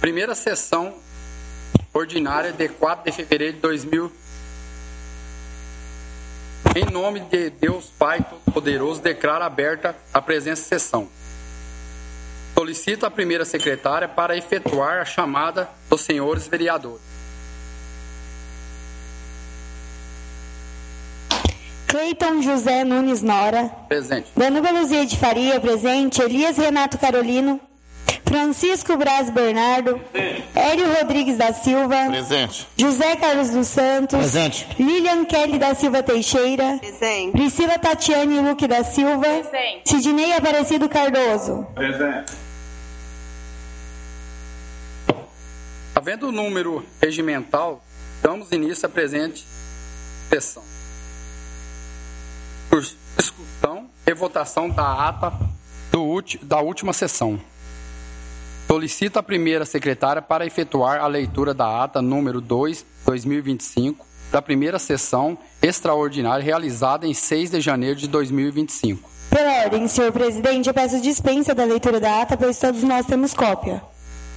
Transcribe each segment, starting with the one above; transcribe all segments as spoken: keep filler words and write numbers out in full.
Primeira sessão ordinária de quatro de fevereiro de dois mil. Em nome de Deus Pai Todo-Poderoso, declaro aberta a presente sessão. Solicito a primeira secretária para efetuar a chamada dos senhores vereadores. Cleiton José Nunes Nora. Presente. Danuba Luzia de Faria, presente. Elias Renato Carolino. Francisco Braz Bernardo. Presente. Hélio Rodrigues da Silva. Presente. José Carlos dos Santos. Presente. Lilian Kelly da Silva Teixeira. Presente. Priscila Tatiane Luque da Silva. Presente. Sidnei Aparecido Cardoso. Presente. Havendo o número regimental, damos início à presente sessão. Por discussão e votação da ata do ulti, da última sessão. Solicito a primeira secretária para efetuar a leitura da ata número dois, de dois mil e vinte e cinco, da primeira sessão extraordinária realizada em seis de janeiro de dois mil e vinte e cinco. Pela ordem, senhor presidente, eu peço dispensa da leitura da ata, pois todos nós temos cópia.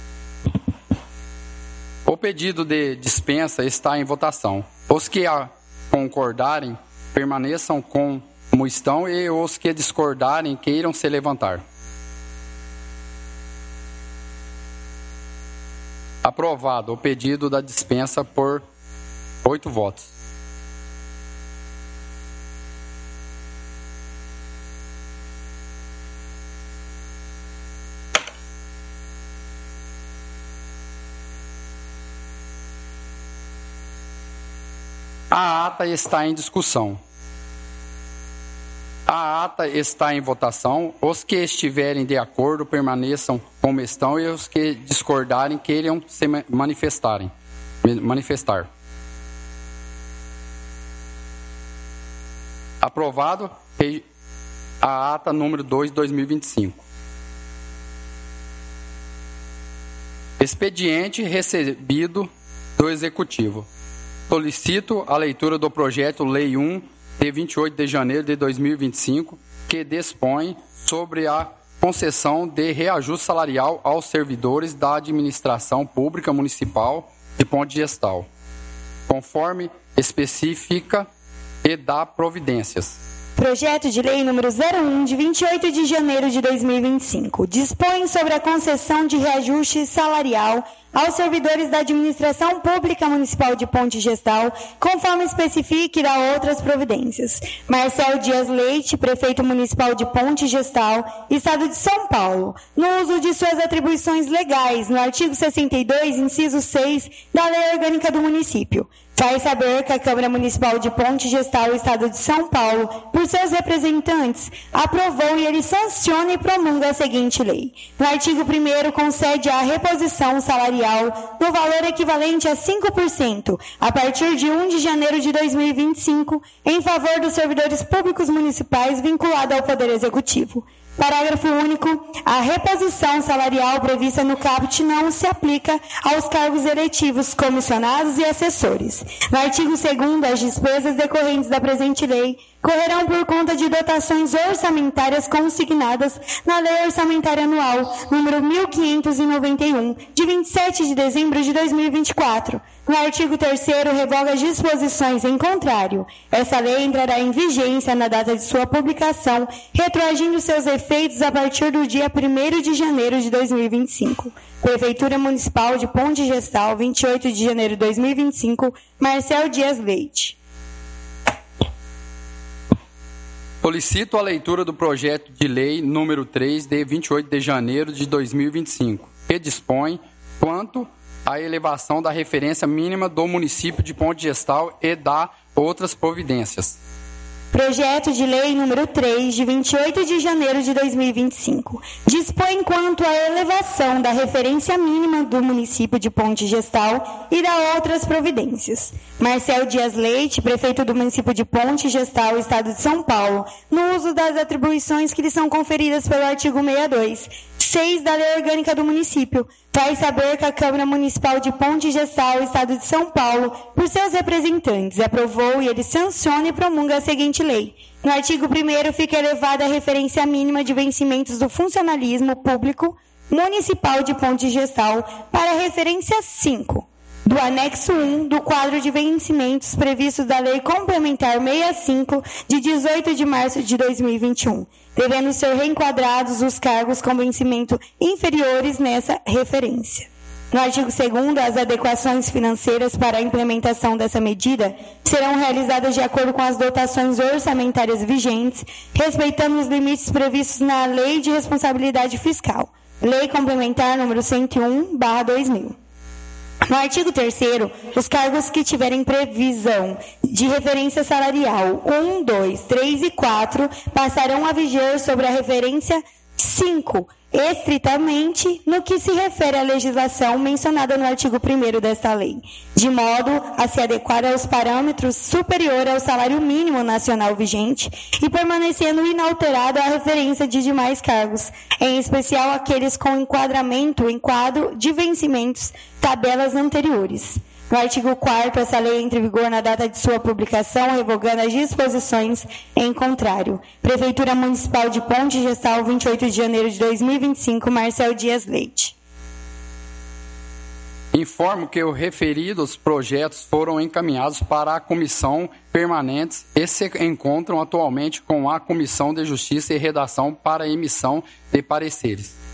O pedido de dispensa está em votação. Os que a concordarem, permaneçam como estão, e os que discordarem, queiram se levantar. Aprovado o pedido da dispensa por oito votos. A ata está em discussão. A ata está em votação. Os que estiverem de acordo permaneçam como estão, e os que discordarem queiram se manifestarem. manifestar. Aprovado a ata número dois de dois mil e vinte e cinco. Expediente recebido do Executivo. Solicito a leitura do projeto Lei um, de vinte e oito de janeiro de dois mil e vinte e cinco, que dispõe sobre a concessão de reajuste salarial aos servidores da administração pública municipal de Ponte Gestal, conforme especifica, e dá providências. Projeto de Lei número zero um, de vinte e oito de janeiro de dois mil e vinte e cinco, dispõe sobre a concessão de reajuste salarial aos servidores da Administração Pública Municipal de Ponte Gestal, conforme especifique e dá outras providências. Marcelo Dias Leite, Prefeito Municipal de Ponte Gestal, Estado de São Paulo, no uso de suas atribuições legais, no artigo sessenta e dois, inciso seis, da Lei Orgânica do Município. Faz saber que a Câmara Municipal de Ponte Gestal, Estado de São Paulo, por seus representantes, aprovou e ele sanciona e promulga a seguinte lei. No artigo primeiro, concede a reposição salarial no valor equivalente a cinco por cento, a partir de primeiro de janeiro de dois mil e vinte e cinco, em favor dos servidores públicos municipais vinculados ao Poder Executivo. Parágrafo único. A reposição salarial prevista no caput não se aplica aos cargos eletivos, comissionados e assessores. No artigo segundo, as despesas decorrentes da presente lei correrão por conta de dotações orçamentárias consignadas na Lei Orçamentária Anual, número mil quinhentos e noventa e um, de vinte e sete de dezembro de dois mil e vinte e quatro. No artigo terceiro, revoga as disposições em contrário. Essa lei entrará em vigência na data de sua publicação, retroagindo seus efeitos a partir do dia primeiro de janeiro de dois mil e vinte e cinco. Prefeitura Municipal de Ponte Gestal, vinte e oito de janeiro de dois mil e vinte e cinco, Marcelo Dias Leite. Solicito a leitura do projeto de lei número três, de vinte e oito de janeiro de dois mil e vinte e cinco, que dispõe quanto à elevação da referência mínima do município de Ponte Gestal e dá outras providências. Projeto de Lei número três, de vinte e oito de janeiro de dois mil e vinte e cinco, dispõe quanto à elevação da referência mínima do município de Ponte Gestal e dá outras providências. Marcelo Dias Leite, prefeito do município de Ponte Gestal, Estado de São Paulo, no uso das atribuições que lhe são conferidas pelo artigo sessenta e dois, seis da Lei Orgânica do Município, faz saber que a Câmara Municipal de Ponte Gestal, Estado de São Paulo, por seus representantes, aprovou e ele sanciona e promulga a seguinte lei. No artigo primeiro fica elevada a referência mínima de vencimentos do funcionalismo público Municipal de Ponte Gestal para a referência cinco do anexo um do quadro de vencimentos previstos da Lei Complementar sessenta e cinco, de dezoito de março de dois mil e vinte e um, devendo ser reenquadrados os cargos com vencimento inferiores nessa referência. No artigo segundo, as adequações financeiras para a implementação dessa medida serão realizadas de acordo com as dotações orçamentárias vigentes, respeitando os limites previstos na Lei de Responsabilidade Fiscal, Lei Complementar número cento e um barra dois mil. No artigo terceiro, os cargos que tiverem previsão de referência salarial um, dois, três e quatro passarão a viger sobre a referência cinco, estritamente no que se refere à legislação mencionada no artigo primeiro desta lei, de modo a se adequar aos parâmetros superior ao salário mínimo nacional vigente e permanecendo inalterado a referência de demais cargos, em especial aqueles com enquadramento em quadro de vencimentos, tabelas anteriores. No artigo quarto, essa lei entra em vigor na data de sua publicação, revogando as disposições em contrário. Prefeitura Municipal de Ponte Gestal, vinte e oito de janeiro de dois mil e vinte e cinco, Marcel Dias Leite. Informo que os referidos projetos foram encaminhados para a Comissão Permanente e se encontram atualmente com a Comissão de Justiça e Redação para emissão de pareceres.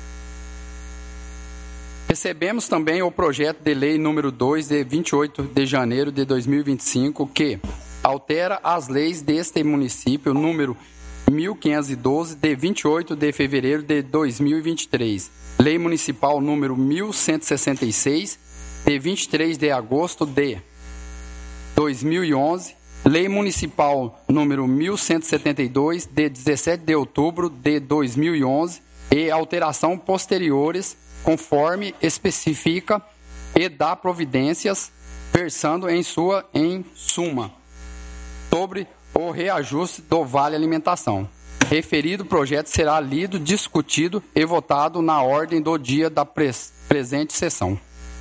Recebemos também o projeto de lei número dois, de vinte e oito de janeiro de dois mil e vinte e cinco, que altera as leis deste município número mil quinhentos e doze, de vinte e oito de fevereiro de dois mil e vinte e três, lei municipal número mil cento e sessenta e seis, de vinte e três de agosto de dois mil e onze, lei municipal número mil cento e setenta e dois, de dezessete de outubro de dois mil e onze, e alteração posteriores, conforme especifica e dá providências, versando em sua em suma sobre o reajuste do Vale Alimentação. Referido projeto será lido, discutido e votado na ordem do dia da pres presente sessão.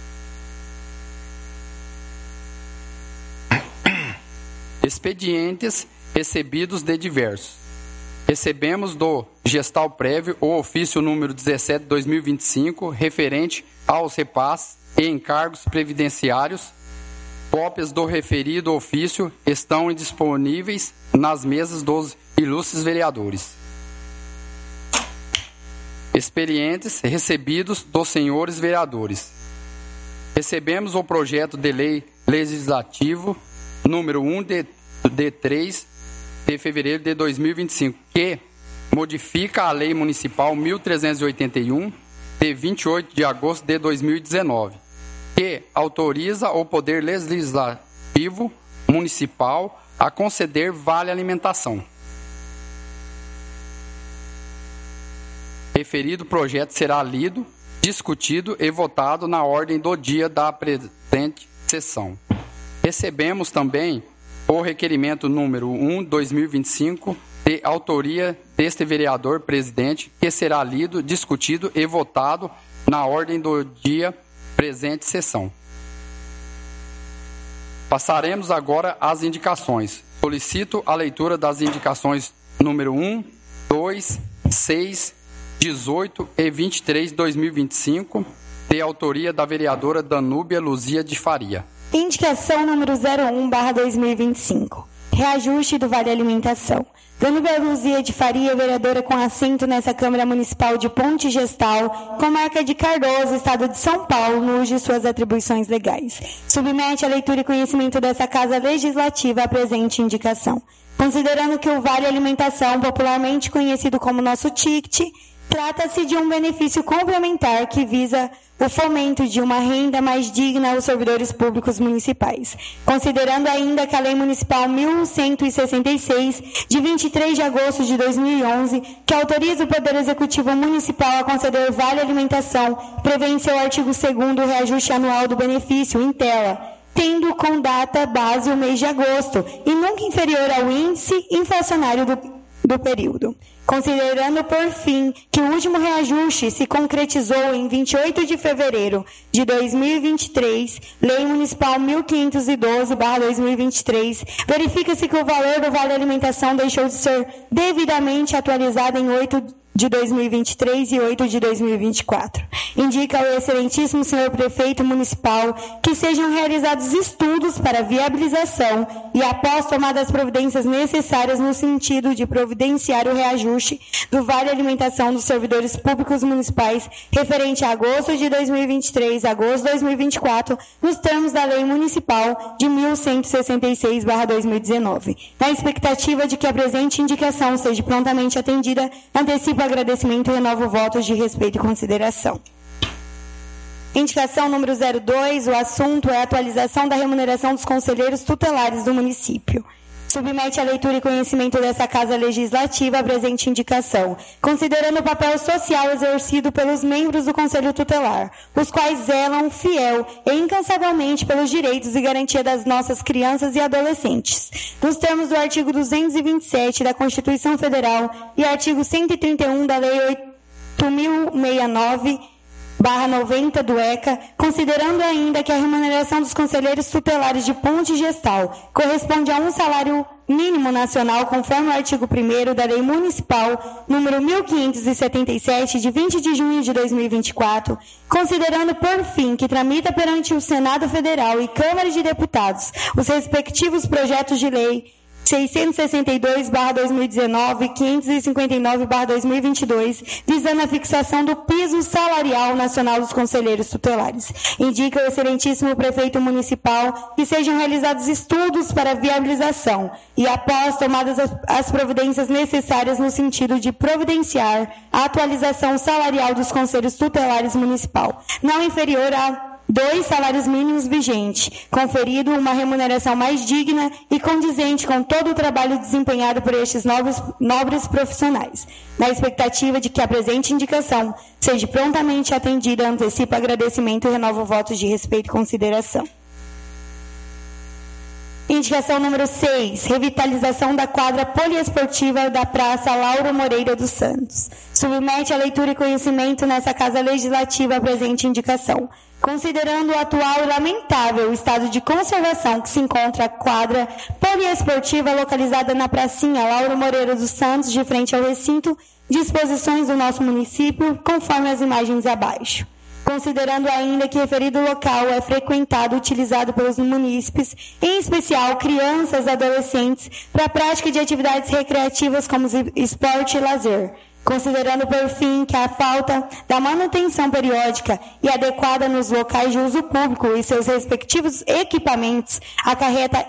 Expedientes recebidos de diversos. Recebemos do Gestal Prévio o ofício número dezessete de dois mil e vinte e cinco, referente aos repasses e encargos previdenciários. Cópias do referido ofício estão disponíveis nas mesas dos ilustres vereadores. Expedientes recebidos dos senhores vereadores. Recebemos o projeto de lei legislativo número um de, de três de fevereiro de dois mil e vinte e cinco, que modifica a Lei Municipal mil trezentos e oitenta e um, de vinte e oito de agosto de dois mil e dezenove, que autoriza o Poder Legislativo Municipal a conceder Vale Alimentação. Referido projeto será lido, discutido e votado na ordem do dia da presente sessão. Recebemos também o requerimento número um, dois mil e vinte e cinco, de autoria deste vereador presidente, que será lido, discutido e votado na ordem do dia presente sessão. Passaremos agora às indicações. Solicito a leitura das indicações número um, dois, seis, dezoito e vinte e três de dois mil e vinte e cinco, de autoria da vereadora Danúbia Luzia de Faria. Indicação número zero um barra dois mil e vinte e cinco. Reajuste do Vale Alimentação. Danúbia Luzia de Faria, vereadora com assento nessa Câmara Municipal de Ponte Gestal, comarca de Cardoso, Estado de São Paulo, no uso de suas atribuições legais. Submete a leitura e conhecimento dessa Casa Legislativa a presente indicação. Considerando que o Vale Alimentação, popularmente conhecido como nosso ticket, trata-se de um benefício complementar que visa o fomento de uma renda mais digna aos servidores públicos municipais. Considerando ainda que a Lei Municipal mil cento e sessenta e seis, de vinte e três de agosto de dois mil e onze, que autoriza o Poder Executivo Municipal a conceder Vale Alimentação, prevê em seu artigo segundo o reajuste anual do benefício em tela, tendo com data base o mês de agosto e nunca inferior ao índice inflacionário do do período. Considerando, por fim, que o último reajuste se concretizou em vinte e oito de fevereiro de dois mil e vinte e três, Lei Municipal mil quinhentos e doze barra dois mil e vinte e três, verifica-se que o valor do Vale Alimentação deixou de ser devidamente atualizado em oito de dois mil e vinte e três e oito de dois mil e vinte e quatro. Indica ao excelentíssimo senhor prefeito municipal que sejam realizados estudos para viabilização e, após tomadas providências necessárias no sentido de providenciar o reajuste do Vale Alimentação dos servidores públicos municipais referente a agosto de dois mil e vinte e três a agosto de dois mil e vinte e quatro, nos termos da Lei Municipal de mil cento e sessenta e seis barra dois mil e dezenove. Na expectativa de que a presente indicação seja prontamente atendida, antecipo agradecimento e renovo votos de respeito e consideração. Indicação número zero dois, o assunto é a atualização da remuneração dos conselheiros tutelares do município. Submete à leitura e conhecimento dessa Casa Legislativa a presente indicação, considerando o papel social exercido pelos membros do Conselho Tutelar, os quais zelam fiel e incansavelmente pelos direitos e garantia das nossas crianças e adolescentes, nos termos do artigo duzentos e vinte e sete da Constituição Federal e artigo cento e trinta e um da Lei oito mil e sessenta e nove, barra noventa do E C A, considerando ainda que a remuneração dos conselheiros tutelares de Ponte Gestal corresponde a um salário mínimo nacional, conforme o artigo primeiro da Lei Municipal número mil quinhentos e setenta e sete, de vinte de junho de dois mil e vinte e quatro, considerando, por fim, que tramita perante o Senado Federal e Câmara de Deputados os respectivos projetos de lei seiscentos e sessenta e dois barra dois mil e dezenove, quinhentos e cinquenta e nove barra dois mil e vinte e dois, visando a fixação do piso salarial nacional dos conselheiros tutelares. Indica o excelentíssimo prefeito municipal que sejam realizados estudos para viabilização e, após tomadas as, as providências necessárias no sentido de providenciar a atualização salarial dos conselhos tutelares municipal, não inferior a dois salários mínimos vigentes, conferido uma remuneração mais digna e condizente com todo o trabalho desempenhado por estes nobres, nobres profissionais. Na expectativa de que a presente indicação seja prontamente atendida, antecipo agradecimento e renovo votos de respeito e consideração. Indicação número seis, revitalização da quadra poliesportiva da Praça Lauro Moreira dos Santos. Submete à leitura e conhecimento nessa Casa Legislativa a presente indicação. Considerando o atual e lamentável estado de conservação que se encontra a quadra poliesportiva localizada na pracinha Lauro Moreira dos Santos, de frente ao recinto de exposições do nosso município, conforme as imagens abaixo. Considerando ainda que referido local é frequentado e utilizado pelos munícipes, em especial crianças e adolescentes, para a prática de atividades recreativas como esporte e lazer. Considerando, por fim, que a falta da manutenção periódica e adequada nos locais de uso público e seus respectivos equipamentos acarreta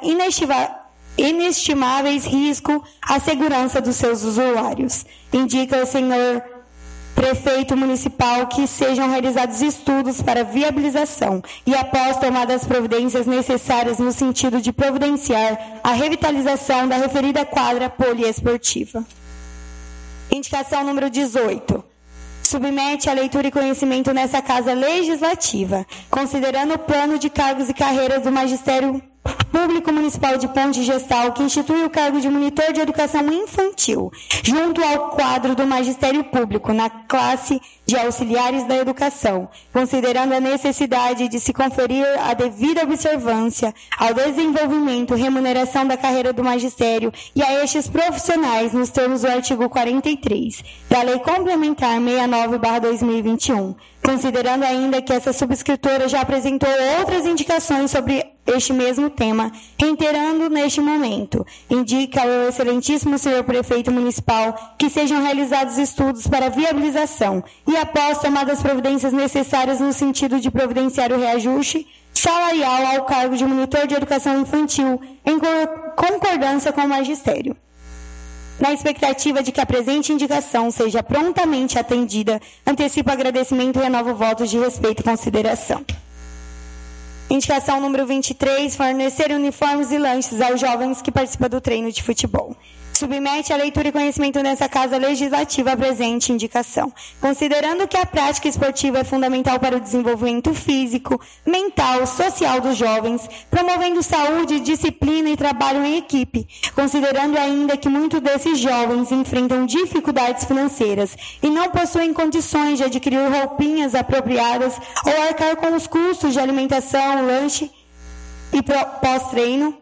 inestimáveis riscos à segurança dos seus usuários. Indica o senhor prefeito municipal que sejam realizados estudos para viabilização e, após tomadas providências necessárias no sentido de providenciar a revitalização da referida quadra poliesportiva. Indicação número dezoito. Submete à leitura e conhecimento nessa Casa Legislativa, considerando o plano de cargos e carreiras do Magistério Público Municipal de Ponte Gestal, que institui o cargo de monitor de educação infantil, junto ao quadro do Magistério Público, na classe de auxiliares da educação, considerando a necessidade de se conferir a devida observância ao desenvolvimento e remuneração da carreira do magistério e a estes profissionais nos termos do artigo quarenta e três da Lei Complementar sessenta e nove barra dois mil e vinte e um, considerando ainda que essa subscritora já apresentou outras indicações sobre este mesmo tema, reiterando neste momento, indica ao excelentíssimo senhor prefeito municipal que sejam realizados estudos para viabilização e, após tomadas providências necessárias no sentido de providenciar o reajuste salarial ao cargo de monitor de educação infantil, em concordância com o magistério. Na expectativa de que a presente indicação seja prontamente atendida, antecipo agradecimento e renovo votos de respeito e consideração. Indicação número vinte e três, fornecer uniformes e lanches aos jovens que participam do treino de futebol. Submete à leitura e conhecimento nessa Casa Legislativa a presente indicação. Considerando que a prática esportiva é fundamental para o desenvolvimento físico, mental, social dos jovens, promovendo saúde, disciplina e trabalho em equipe. Considerando ainda que muitos desses jovens enfrentam dificuldades financeiras e não possuem condições de adquirir roupinhas apropriadas ou arcar com os custos de alimentação, lanche e pós-treino.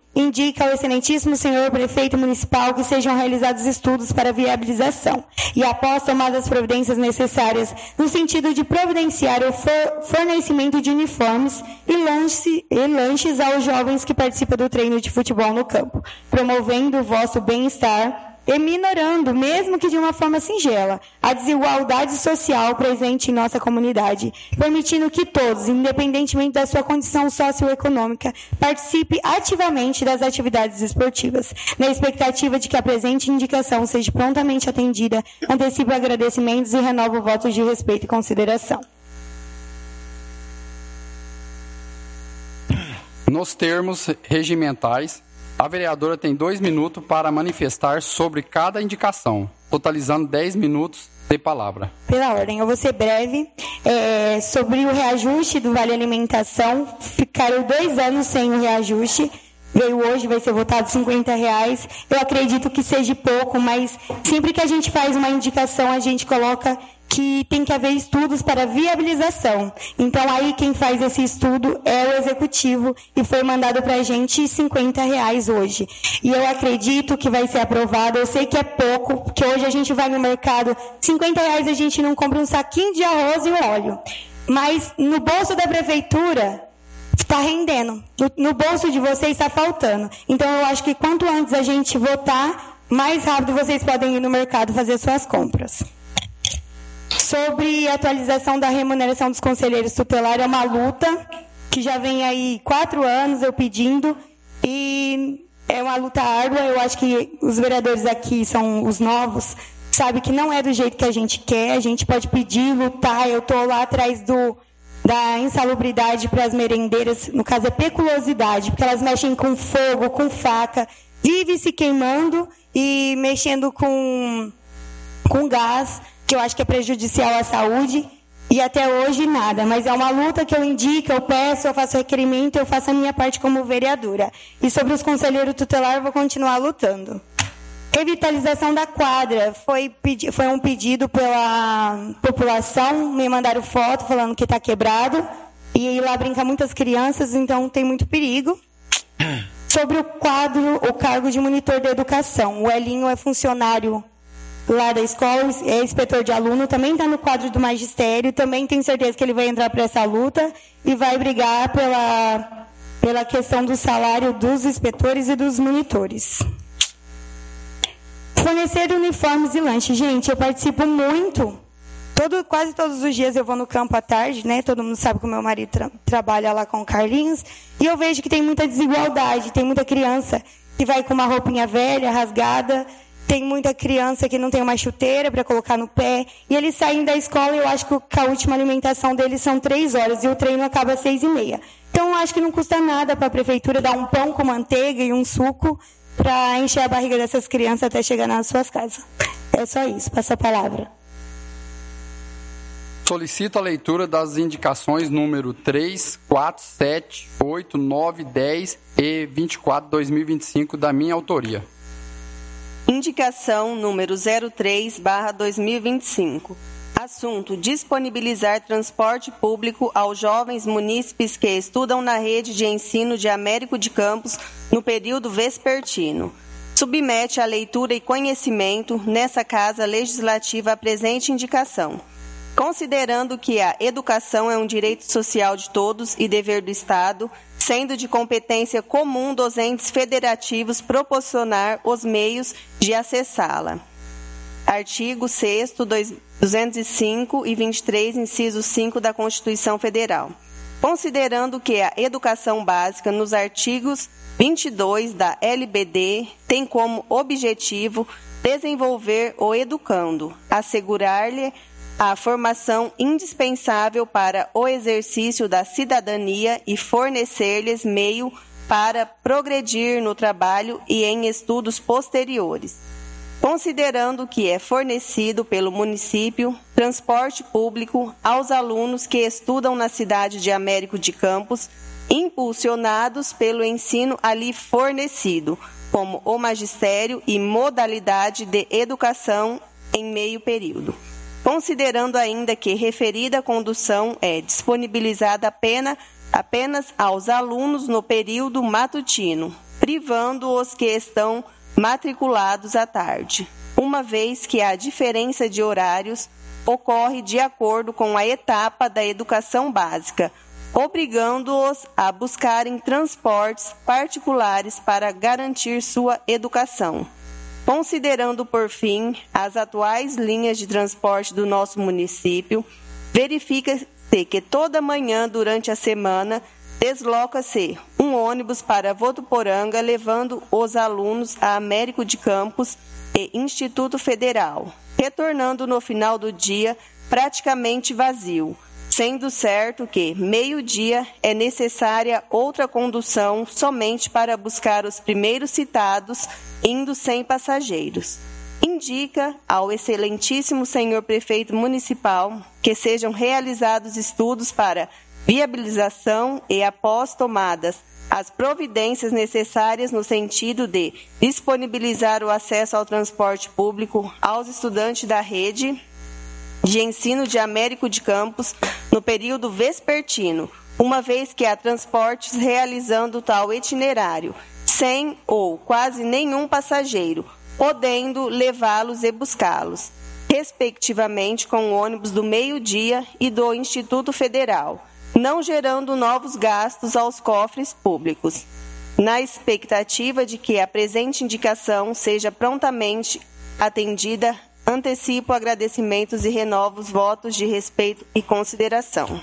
indica ao excelentíssimo senhor prefeito municipal que sejam realizados estudos para viabilização e, após tomadas as providências necessárias no sentido de providenciar o fornecimento de uniformes e, lanche, e lanches aos jovens que participam do treino de futebol no campo, promovendo o vosso bem-estar e minorando, mesmo que de uma forma singela, a desigualdade social presente em nossa comunidade, permitindo que todos, independentemente da sua condição socioeconômica, participem ativamente das atividades esportivas. Na expectativa de que a presente indicação seja prontamente atendida, antecipo agradecimentos e renovo votos de respeito e consideração. Nos termos regimentais, a vereadora tem dois minutos para manifestar sobre cada indicação, totalizando dez minutos de palavra. Pela ordem, eu vou ser breve. É, sobre o reajuste do Vale Alimentação, ficaram dois anos sem o reajuste. Veio hoje, vai ser votado cinquenta reais. Eu acredito que seja pouco, mas sempre que a gente faz uma indicação, a gente coloca que tem que haver estudos para viabilização. Então, aí quem faz esse estudo é o executivo e foi mandado para a gente cinquenta reais hoje. E eu acredito que vai ser aprovado. Eu sei que é pouco, porque hoje a gente vai no mercado, cinquenta reais a gente não compra um saquinho de arroz e óleo. Mas no bolso da prefeitura está rendendo. No, no bolso de vocês está faltando. Então, eu acho que quanto antes a gente votar, mais rápido vocês podem ir no mercado fazer suas compras. Sobre a atualização da remuneração dos conselheiros tutelares, é uma luta que já vem aí quatro anos eu pedindo e é uma luta árdua. Eu acho que os vereadores aqui são os novos, sabe que não é do jeito que a gente quer, a gente pode pedir, lutar. Eu estou lá atrás do, da insalubridade para as merendeiras, no caso é peculosidade, porque elas mexem com fogo, com faca, vive se queimando e mexendo com, com gás, que eu acho que é prejudicial à saúde, e até hoje nada. Mas é uma luta que eu indico, eu peço, eu faço requerimento, eu faço a minha parte como vereadora. E sobre os conselheiros tutelares, eu vou continuar lutando. Revitalização da quadra. Foi, foi um pedido pela população, me mandaram foto falando que está quebrado, e lá brinca muitas crianças, então tem muito perigo. Sobre o quadro, o cargo de monitor da educação. O Elinho é funcionário lá da escola, é inspetor de aluno, também está no quadro do magistério, também tenho certeza que ele vai entrar para essa luta e vai brigar pela, pela questão do salário dos inspetores e dos monitores. Fornecer uniformes e lanches. Gente, eu participo muito, todo, quase todos os dias eu vou no campo à tarde, né? Todo mundo sabe que o meu marido tra- trabalha lá com o Carlinhos, e eu vejo que tem muita desigualdade, tem muita criança que vai com uma roupinha velha, rasgada, tem muita criança que não tem uma chuteira para colocar no pé, e eles saem da escola e eu acho que a última alimentação deles são três horas, e o treino acaba às seis e meia. Então, eu acho que não custa nada para a prefeitura dar um pão com manteiga e um suco para encher a barriga dessas crianças até chegar nas suas casas. É só isso, passa a palavra. Solicito a leitura das indicações número três, quatro, sete, oito, nove, dez e vinte e quatro de dois mil e vinte e cinco da minha autoria. Indicação número zero três barra dois mil e vinte e cinco. Assunto: disponibilizar transporte público aos jovens munícipes que estudam na rede de ensino de Américo de Campos no período vespertino. Submete à leitura e conhecimento nessa Casa Legislativa a presente indicação. Considerando que a educação é um direito social de todos e dever do Estado, sendo de competência comum dos entes federativos proporcionar os meios de acessá-la. Artigo sexto, duzentos e cinco e vinte e três, inciso cinco da Constituição Federal. Considerando que a educação básica nos artigos vinte e dois da L B D tem como objetivo desenvolver o educando, assegurar-lhe a formação indispensável para o exercício da cidadania e fornecer-lhes meio para progredir no trabalho e em estudos posteriores. Considerando que é fornecido pelo município transporte público aos alunos que estudam na cidade de Américo de Campos, impulsionados pelo ensino ali fornecido, como o magistério e modalidade de educação em meio período. Considerando ainda que referida condução é disponibilizada apenas, apenas aos alunos no período matutino, privando os que estão matriculados à tarde, uma vez que a diferença de horários ocorre de acordo com a etapa da educação básica, obrigando-os a buscarem transportes particulares para garantir sua educação. Considerando, por fim, as atuais linhas de transporte do nosso município, verifica-se que toda manhã durante a semana desloca-se um ônibus para Votuporanga, levando os alunos a Américo de Campos e Instituto Federal, retornando no final do dia praticamente vazio, sendo certo que, meio-dia, é necessária outra condução somente para buscar os primeiros citados, indo sem passageiros. Indica ao excelentíssimo senhor prefeito municipal que sejam realizados estudos para viabilização e, após tomadas as providências necessárias no sentido de disponibilizar o acesso ao transporte público aos estudantes da rede de ensino de Américo de Campos no período vespertino, uma vez que há transportes realizando tal itinerário, sem ou quase nenhum passageiro, podendo levá-los e buscá-los, respectivamente com o ônibus do meio-dia e do Instituto Federal, não gerando novos gastos aos cofres públicos. Na expectativa de que a presente indicação seja prontamente atendida, antecipo agradecimentos e renovo os votos de respeito e consideração.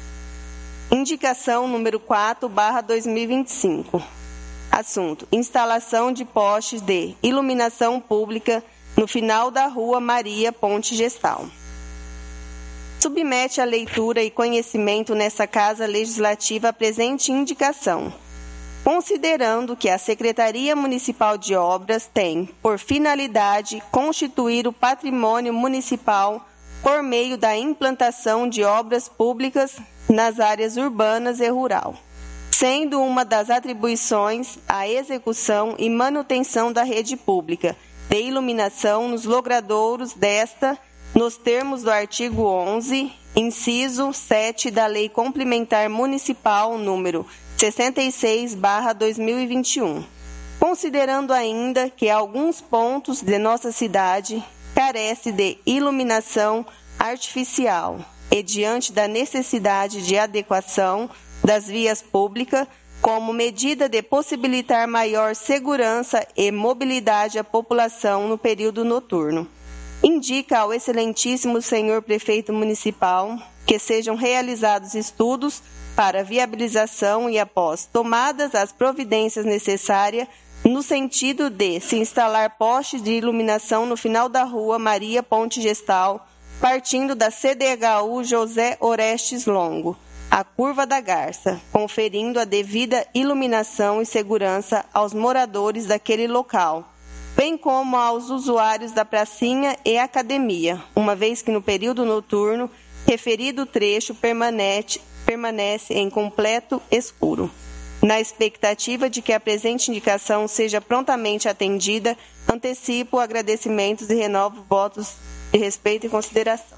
Indicação número quatro barra dois mil e vinte e cinco. Assunto: instalação de postes de iluminação pública no final da Rua Maria Ponte Gestal. Submete à leitura e conhecimento nessa Casa Legislativa a presente indicação, considerando que a Secretaria Municipal de Obras tem, por finalidade, constituir o patrimônio municipal por meio da implantação de obras públicas nas áreas urbanas e rural, sendo uma das atribuições a execução e manutenção da rede pública de iluminação nos logradouros desta, nos termos do artigo onze, inciso sete da Lei Complementar Municipal número sessenta e seis barra dois mil e vinte e um, considerando ainda que alguns pontos de nossa cidade carecem de iluminação artificial e diante da necessidade de adequação das vias públicas, como medida de possibilitar maior segurança e mobilidade à população no período noturno. Indica ao excelentíssimo senhor prefeito municipal que sejam realizados estudos para viabilização e, após tomadas as providências necessárias, no sentido de se instalar postes de iluminação no final da Rua Maria Ponte Gestal, partindo da C D H U José Orestes Longo, a Curva da Garça, conferindo a devida iluminação e segurança aos moradores daquele local, bem como aos usuários da pracinha e academia, uma vez que no período noturno, referido trecho permanece, permanece em completo escuro. Na expectativa de que a presente indicação seja prontamente atendida, antecipo agradecimentos e renovo votos de respeito e consideração.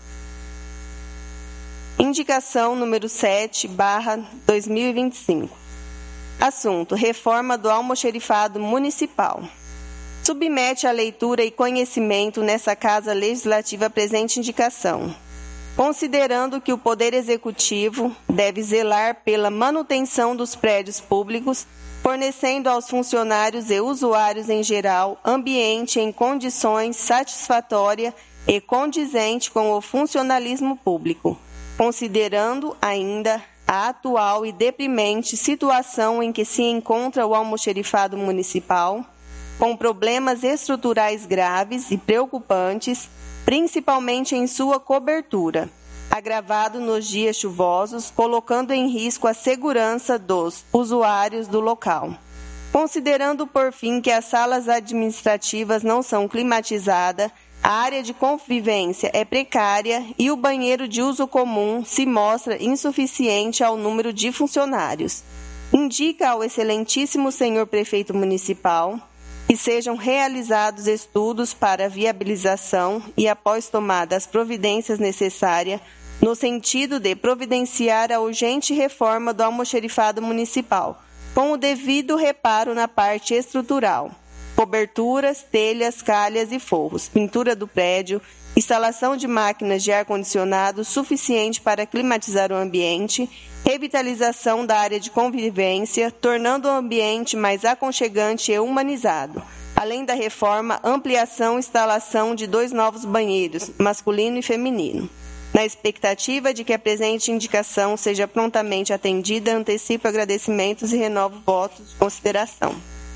Indicação número sete barra dois mil e vinte e cinco. Assunto: reforma do almoxerifado municipal. Submete à leitura e conhecimento nessa Casa Legislativa a presente indicação, considerando que o Poder Executivo deve zelar pela manutenção dos prédios públicos, fornecendo aos funcionários e usuários em geral ambiente em condições satisfatórias e condizente com o funcionalismo público, considerando ainda a atual e deprimente situação em que se encontra o almoxerifado municipal, com problemas estruturais graves e preocupantes, principalmente em sua cobertura, agravado nos dias chuvosos, colocando em risco a segurança dos usuários do local. Considerando, por fim, que as salas administrativas não são climatizadas, a área de convivência é precária e o banheiro de uso comum se mostra insuficiente ao número de funcionários. Indica ao excelentíssimo senhor prefeito municipal que sejam realizados estudos para viabilização e, após tomadas as providências necessárias, no sentido de providenciar a urgente reforma do almoxerifado municipal, com o devido reparo na parte estrutural, coberturas, telhas, calhas e forros, pintura do prédio, instalação de máquinas de ar-condicionado suficiente para climatizar o ambiente, revitalização da área de convivência, tornando o ambiente mais aconchegante e humanizado. Além da reforma, ampliação e instalação de dois novos banheiros, masculino e feminino. Na expectativa de que a presente indicação seja prontamente atendida, antecipo agradecimentos e renovo votos de consideração.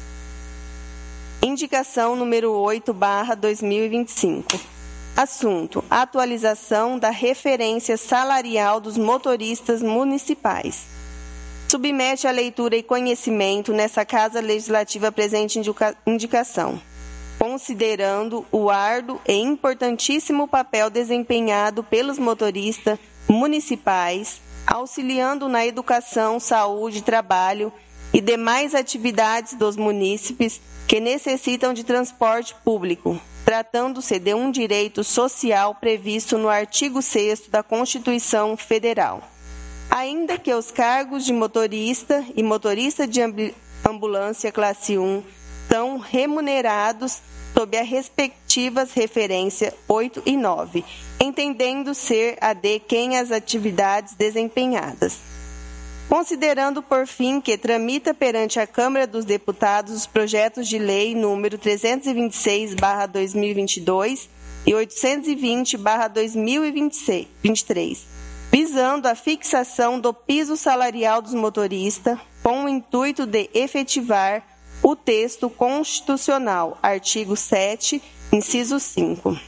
Indicação número oito barra dois mil e vinte e cinco. Assunto: atualização da referência salarial dos motoristas municipais. Submete à leitura e conhecimento nessa Casa Legislativa a presente indicação, considerando o árduo e importantíssimo papel desempenhado pelos motoristas municipais, auxiliando na educação, saúde, trabalho e demais atividades dos munícipes que necessitam de transporte público, tratando-se de um direito social previsto no artigo sexto da Constituição Federal. Ainda que os cargos de motorista e motorista de ambulância classe um são remunerados sob as respectivas referências oito e nove, entendendo ser a de quem as atividades desempenhadas. Considerando, por fim, que tramita perante a Câmara dos Deputados os projetos de lei número trezentos e vinte e seis barra dois mil e vinte e dois e oitocentos e vinte barra dois mil e vinte e três, visando a fixação do piso salarial dos motoristas, com o intuito de efetivar o texto constitucional, artigo sete, inciso cinco.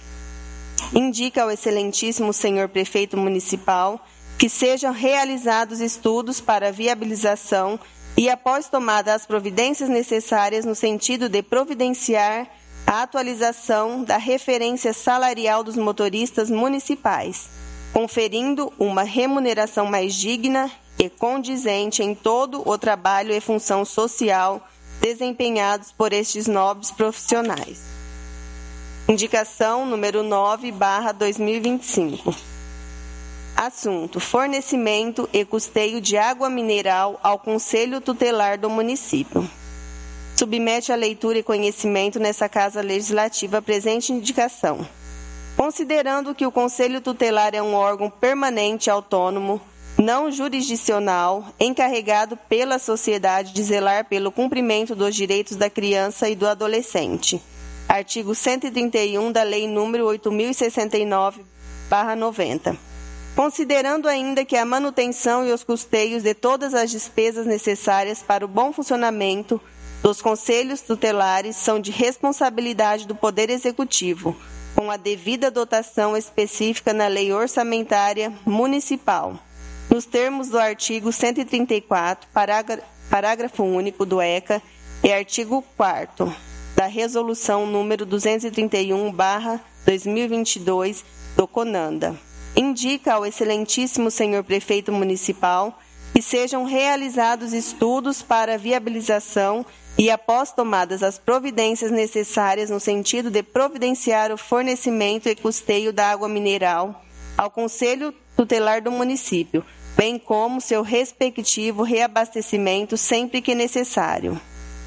Indica ao excelentíssimo senhor prefeito municipal que sejam realizados estudos para viabilização e, após tomada as providências necessárias no sentido de providenciar a atualização da referência salarial dos motoristas municipais, conferindo uma remuneração mais digna e condizente em todo o trabalho e função social desempenhados por estes nobres profissionais. Indicação número nove barra dois mil e vinte e cinco. Assunto: fornecimento e custeio de água mineral ao Conselho Tutelar do município. Submete à leitura e conhecimento nessa Casa Legislativa a presente indicação. Considerando que o Conselho Tutelar é um órgão permanente autônomo, não jurisdicional, encarregado pela sociedade de zelar pelo cumprimento dos direitos da criança e do adolescente. Artigo cento e trinta e um da Lei número oito mil e sessenta e nove barra noventa. Considerando ainda que a manutenção e os custeios de todas as despesas necessárias para o bom funcionamento dos conselhos tutelares são de responsabilidade do Poder Executivo, com a devida dotação específica na Lei Orçamentária Municipal, nos termos do artigo cento e trinta e quatro, parágrafo único do E C A e artigo quarto da Resolução número duzentos e trinta e um barra dois mil e vinte e dois do CONANDA. Indica ao excelentíssimo senhor prefeito municipal que sejam realizados estudos para viabilização e, após tomadas as providências necessárias no sentido de providenciar o fornecimento e custeio da água mineral ao Conselho Tutelar do município, bem como seu respectivo reabastecimento sempre que necessário.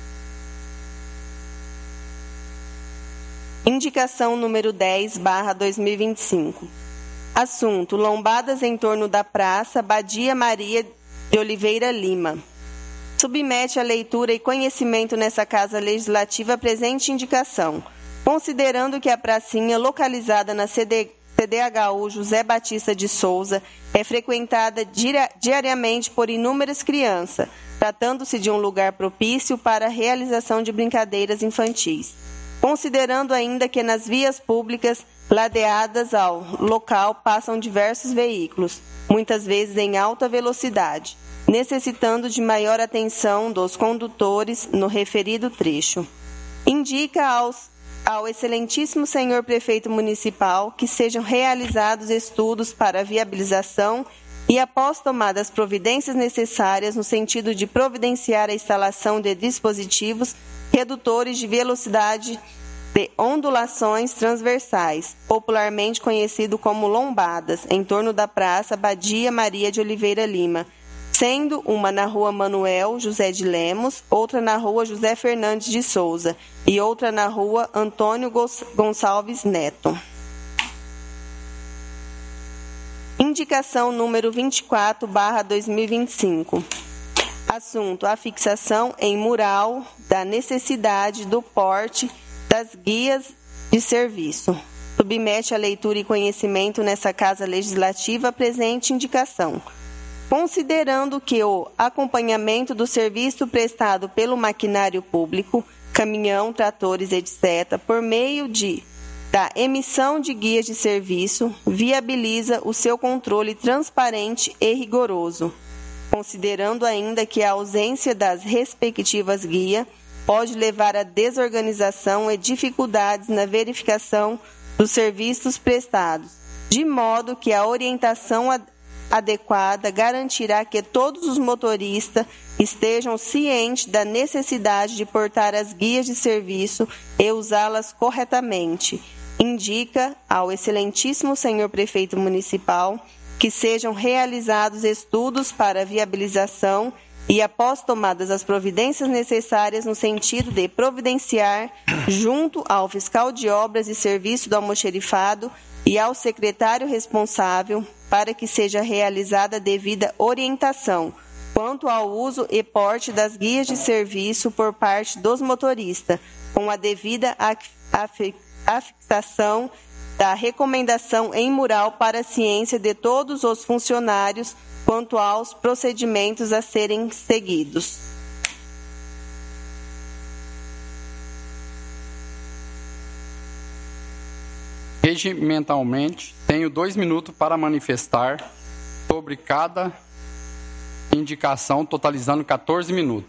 Indicação número dez barra dois mil e vinte e cinco. Assunto: lombadas em torno da Praça Badia Maria de Oliveira Lima. Submete à leitura e conhecimento nessa Casa Legislativa a presente indicação, considerando que a pracinha localizada na C D H U José Batista de Souza é frequentada diariamente por inúmeras crianças, tratando-se de um lugar propício para a realização de brincadeiras infantis. Considerando ainda que nas vias públicas ladeadas ao local passam diversos veículos, muitas vezes em alta velocidade, necessitando de maior atenção dos condutores no referido trecho. Indica aos, ao excelentíssimo senhor prefeito municipal que sejam realizados estudos para a viabilização e, após tomadas providências necessárias no sentido de providenciar a instalação de dispositivos redutores de velocidade de ondulações transversais, popularmente conhecido como lombadas, em torno da Praça Badia Maria de Oliveira Lima, sendo uma na rua Manuel José de Lemos, outra na rua José Fernandes de Souza e outra na rua Antônio Gonçalves Neto. Indicação número vinte e quatro barra dois mil e vinte e cinco. Assunto: a fixação em mural da necessidade do porte das guias de serviço. Submete a leitura e conhecimento nessa Casa Legislativa a presente indicação. Considerando que o acompanhamento do serviço prestado pelo maquinário público, caminhão, tratores, etcétera, por meio de, da emissão de guias de serviço, viabiliza o seu controle transparente e rigoroso. Considerando ainda que a ausência das respectivas guias pode levar à desorganização e dificuldades na verificação dos serviços prestados, de modo que a orientação adequada garantirá que todos os motoristas estejam cientes da necessidade de portar as guias de serviço e usá-las corretamente. Indica ao excelentíssimo senhor prefeito municipal que sejam realizados estudos para a viabilização e, após tomadas as providências necessárias no sentido de providenciar, junto ao fiscal de obras e serviço do almoxerifado e ao secretário responsável, para que seja realizada a devida orientação quanto ao uso e porte das guias de serviço por parte dos motoristas, com a devida afixação da recomendação em mural para a ciência de todos os funcionários quanto aos procedimentos a serem seguidos. Regimentalmente, tenho dois minutos para manifestar sobre cada indicação, totalizando quatorze minutos.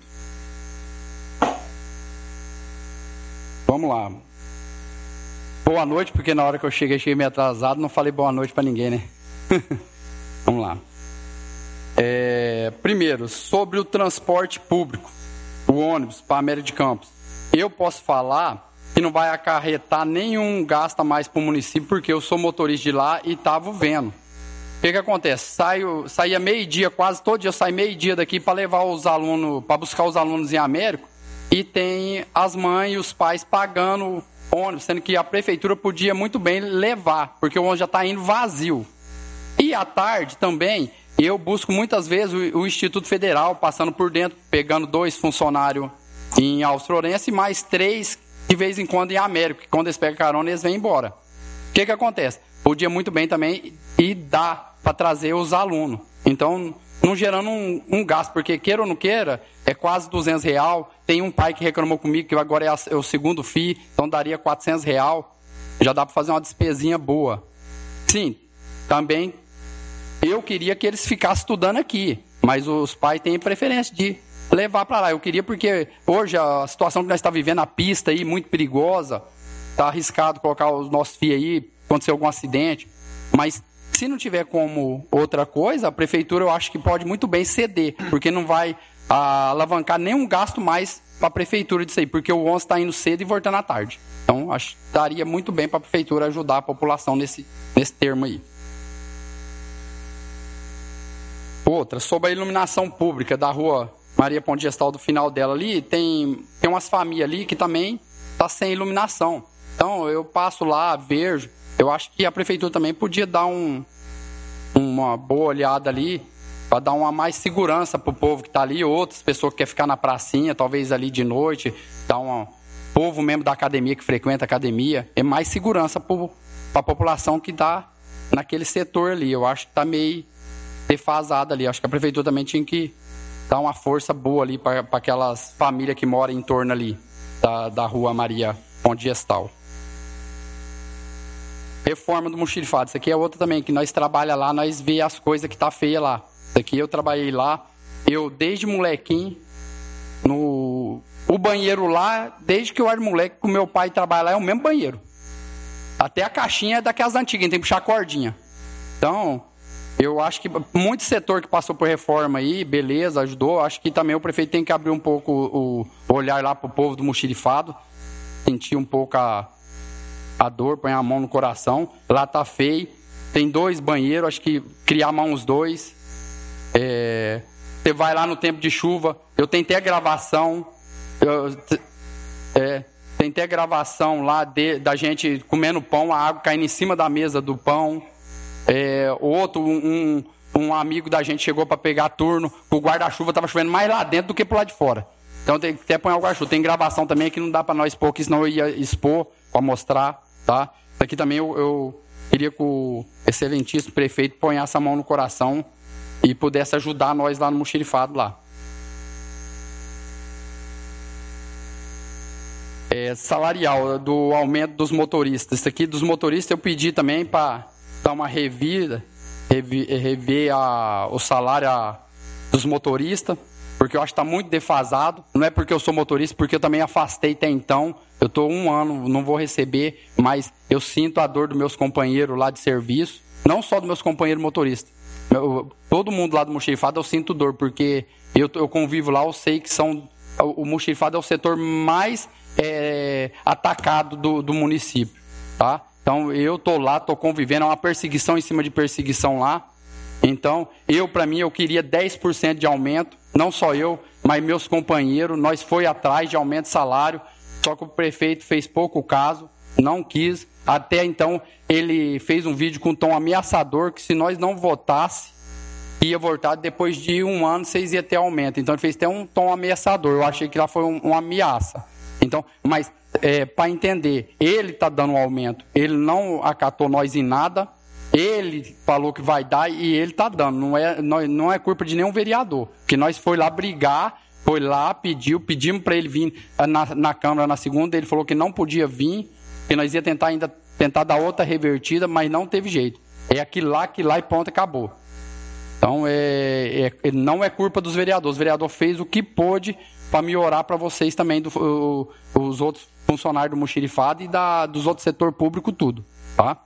Vamos lá. Boa noite, porque na hora que eu cheguei, cheguei meio atrasado, não falei boa noite para ninguém, né? Vamos lá. É, primeiro, sobre o transporte público, o ônibus para Américo de Campos. Eu posso falar que não vai acarretar nenhum gasto a mais para o município, porque eu sou motorista de lá e estava vendo. O que que acontece? Saio, saía meio-dia, quase todo dia eu saio meio-dia daqui para levar os alunos, para buscar os alunos em Américo, e tem as mães e os pais pagando ônibus, sendo que a prefeitura podia muito bem levar, porque o ônibus já está indo vazio. E à tarde também, eu busco muitas vezes o, o Instituto Federal, passando por dentro, pegando dois funcionários em Alves Florença e mais três de vez em quando em Américo, que quando eles pegam carona, eles vêm embora. O que que acontece? Podia muito bem também e dá para trazer os alunos. Então, não gerando um, um gasto, porque queira ou não queira, é quase duzentos reais. Tem um pai que reclamou comigo que agora é, a, é o segundo filho, então daria quatrocentos reais. Já dá para fazer uma despesinha boa. Sim, também eu queria que eles ficassem estudando aqui, mas os pais têm preferência de levar para lá. Eu queria porque hoje a situação que nós estamos vivendo, a pista aí, muito perigosa, está arriscado colocar os nossos filhos aí, acontecer algum acidente, mas se não tiver como outra coisa, a prefeitura eu acho que pode muito bem ceder, porque não vai ah, alavancar nenhum gasto mais para a prefeitura disso aí, porque o ônibus está indo cedo e voltando à tarde. Então, acho que daria muito bem para a prefeitura ajudar a população nesse, nesse termo aí. Outra, sobre a iluminação pública da rua Maria Ponte Gestal, do final dela ali, tem, tem umas famílias ali que também está sem iluminação. Então, eu passo lá, vejo. Eu acho que a prefeitura também podia dar um, uma boa olhada ali, para dar uma mais segurança para o povo que está ali, outras pessoas que querem ficar na pracinha, talvez ali de noite, dar um povo mesmo da academia, que frequenta a academia, é mais segurança para a população que está naquele setor ali. Eu acho que está meio defasado ali. Acho que a prefeitura também tinha que dar uma força boa ali para aquelas famílias que moram em torno ali da, da rua Maria Ponte Gestal. Reforma do Mochilifado. Isso aqui é outra também, que nós trabalhamos lá, nós vê as coisas que tá feia lá. Isso aqui eu trabalhei lá, eu desde molequinho, no o banheiro lá, desde que eu era moleque, com meu pai trabalha lá, é o mesmo banheiro. Até a caixinha é daquelas antigas, tem que puxar a cordinha. Então, eu acho que muito setor que passou por reforma aí, beleza, ajudou. Acho que também o prefeito tem que abrir um pouco o, o olhar lá pro povo do Mochilifado, sentir um pouco a a dor, põe a mão no coração. Lá tá feio, tem dois banheiros, acho que criar mais uns dois. É, Você vai lá no tempo de chuva, eu tenho até gravação, eu, é, tem até gravação lá de, da gente comendo pão, a água caindo em cima da mesa do pão. É, outro, um, um amigo da gente chegou para pegar turno, o guarda-chuva estava chovendo mais lá dentro do que pro lado de fora. Então tem que até pôr o guarda-chuva. Tem gravação também que não dá para nós expor, porque senão eu ia expor para mostrar, tá? Isso aqui também eu, eu queria que o excelentíssimo prefeito ponhasse a mão no coração e pudesse ajudar nós lá no Mochirifado lá. É, salarial, do aumento dos motoristas. Isso aqui dos motoristas eu pedi também para dar uma revida, rever, rever a, o salário a, dos motoristas, porque eu acho que está muito defasado. Não é porque eu sou motorista, porque eu também afastei até então. Eu estou um ano, não vou receber, mas eu sinto a dor dos meus companheiros lá de serviço, não só dos meus companheiros motoristas. Eu, todo mundo lá do Mochirifado eu sinto dor, porque eu, eu convivo lá, eu sei que são, o Mochirifado é o setor mais é, atacado do, do município, tá? Então eu estou lá, estou convivendo, é uma perseguição em cima de perseguição lá. Então eu, para mim, eu queria dez por cento de aumento, não só eu, mas meus companheiros, nós foi atrás de aumento de salário, só que o prefeito fez pouco caso, não quis. Até então, ele fez um vídeo com um tom ameaçador, que se nós não votasse, ia votar depois de um ano, vocês iam ter aumento. Então, ele fez até um tom ameaçador. Eu achei que lá foi um, uma ameaça. Então, mas, é, para entender, ele está dando um aumento. Ele não acatou nós em nada. Ele falou que vai dar e ele está dando. Não é, não, não é culpa de nenhum vereador. Porque nós foi lá brigar, foi lá, pediu, pedimos para ele vir na, na Câmara na segunda. Ele falou que não podia vir, que nós ia tentar ainda tentar dar outra revertida, mas não teve jeito. É aquilo lá, aquilo lá e ponto, acabou. Então, é, é, não é culpa dos vereadores. O vereador fez o que pôde para melhorar para vocês também, do, o, os outros funcionários do Mochirifado e da, dos outros setor público, tudo, tá?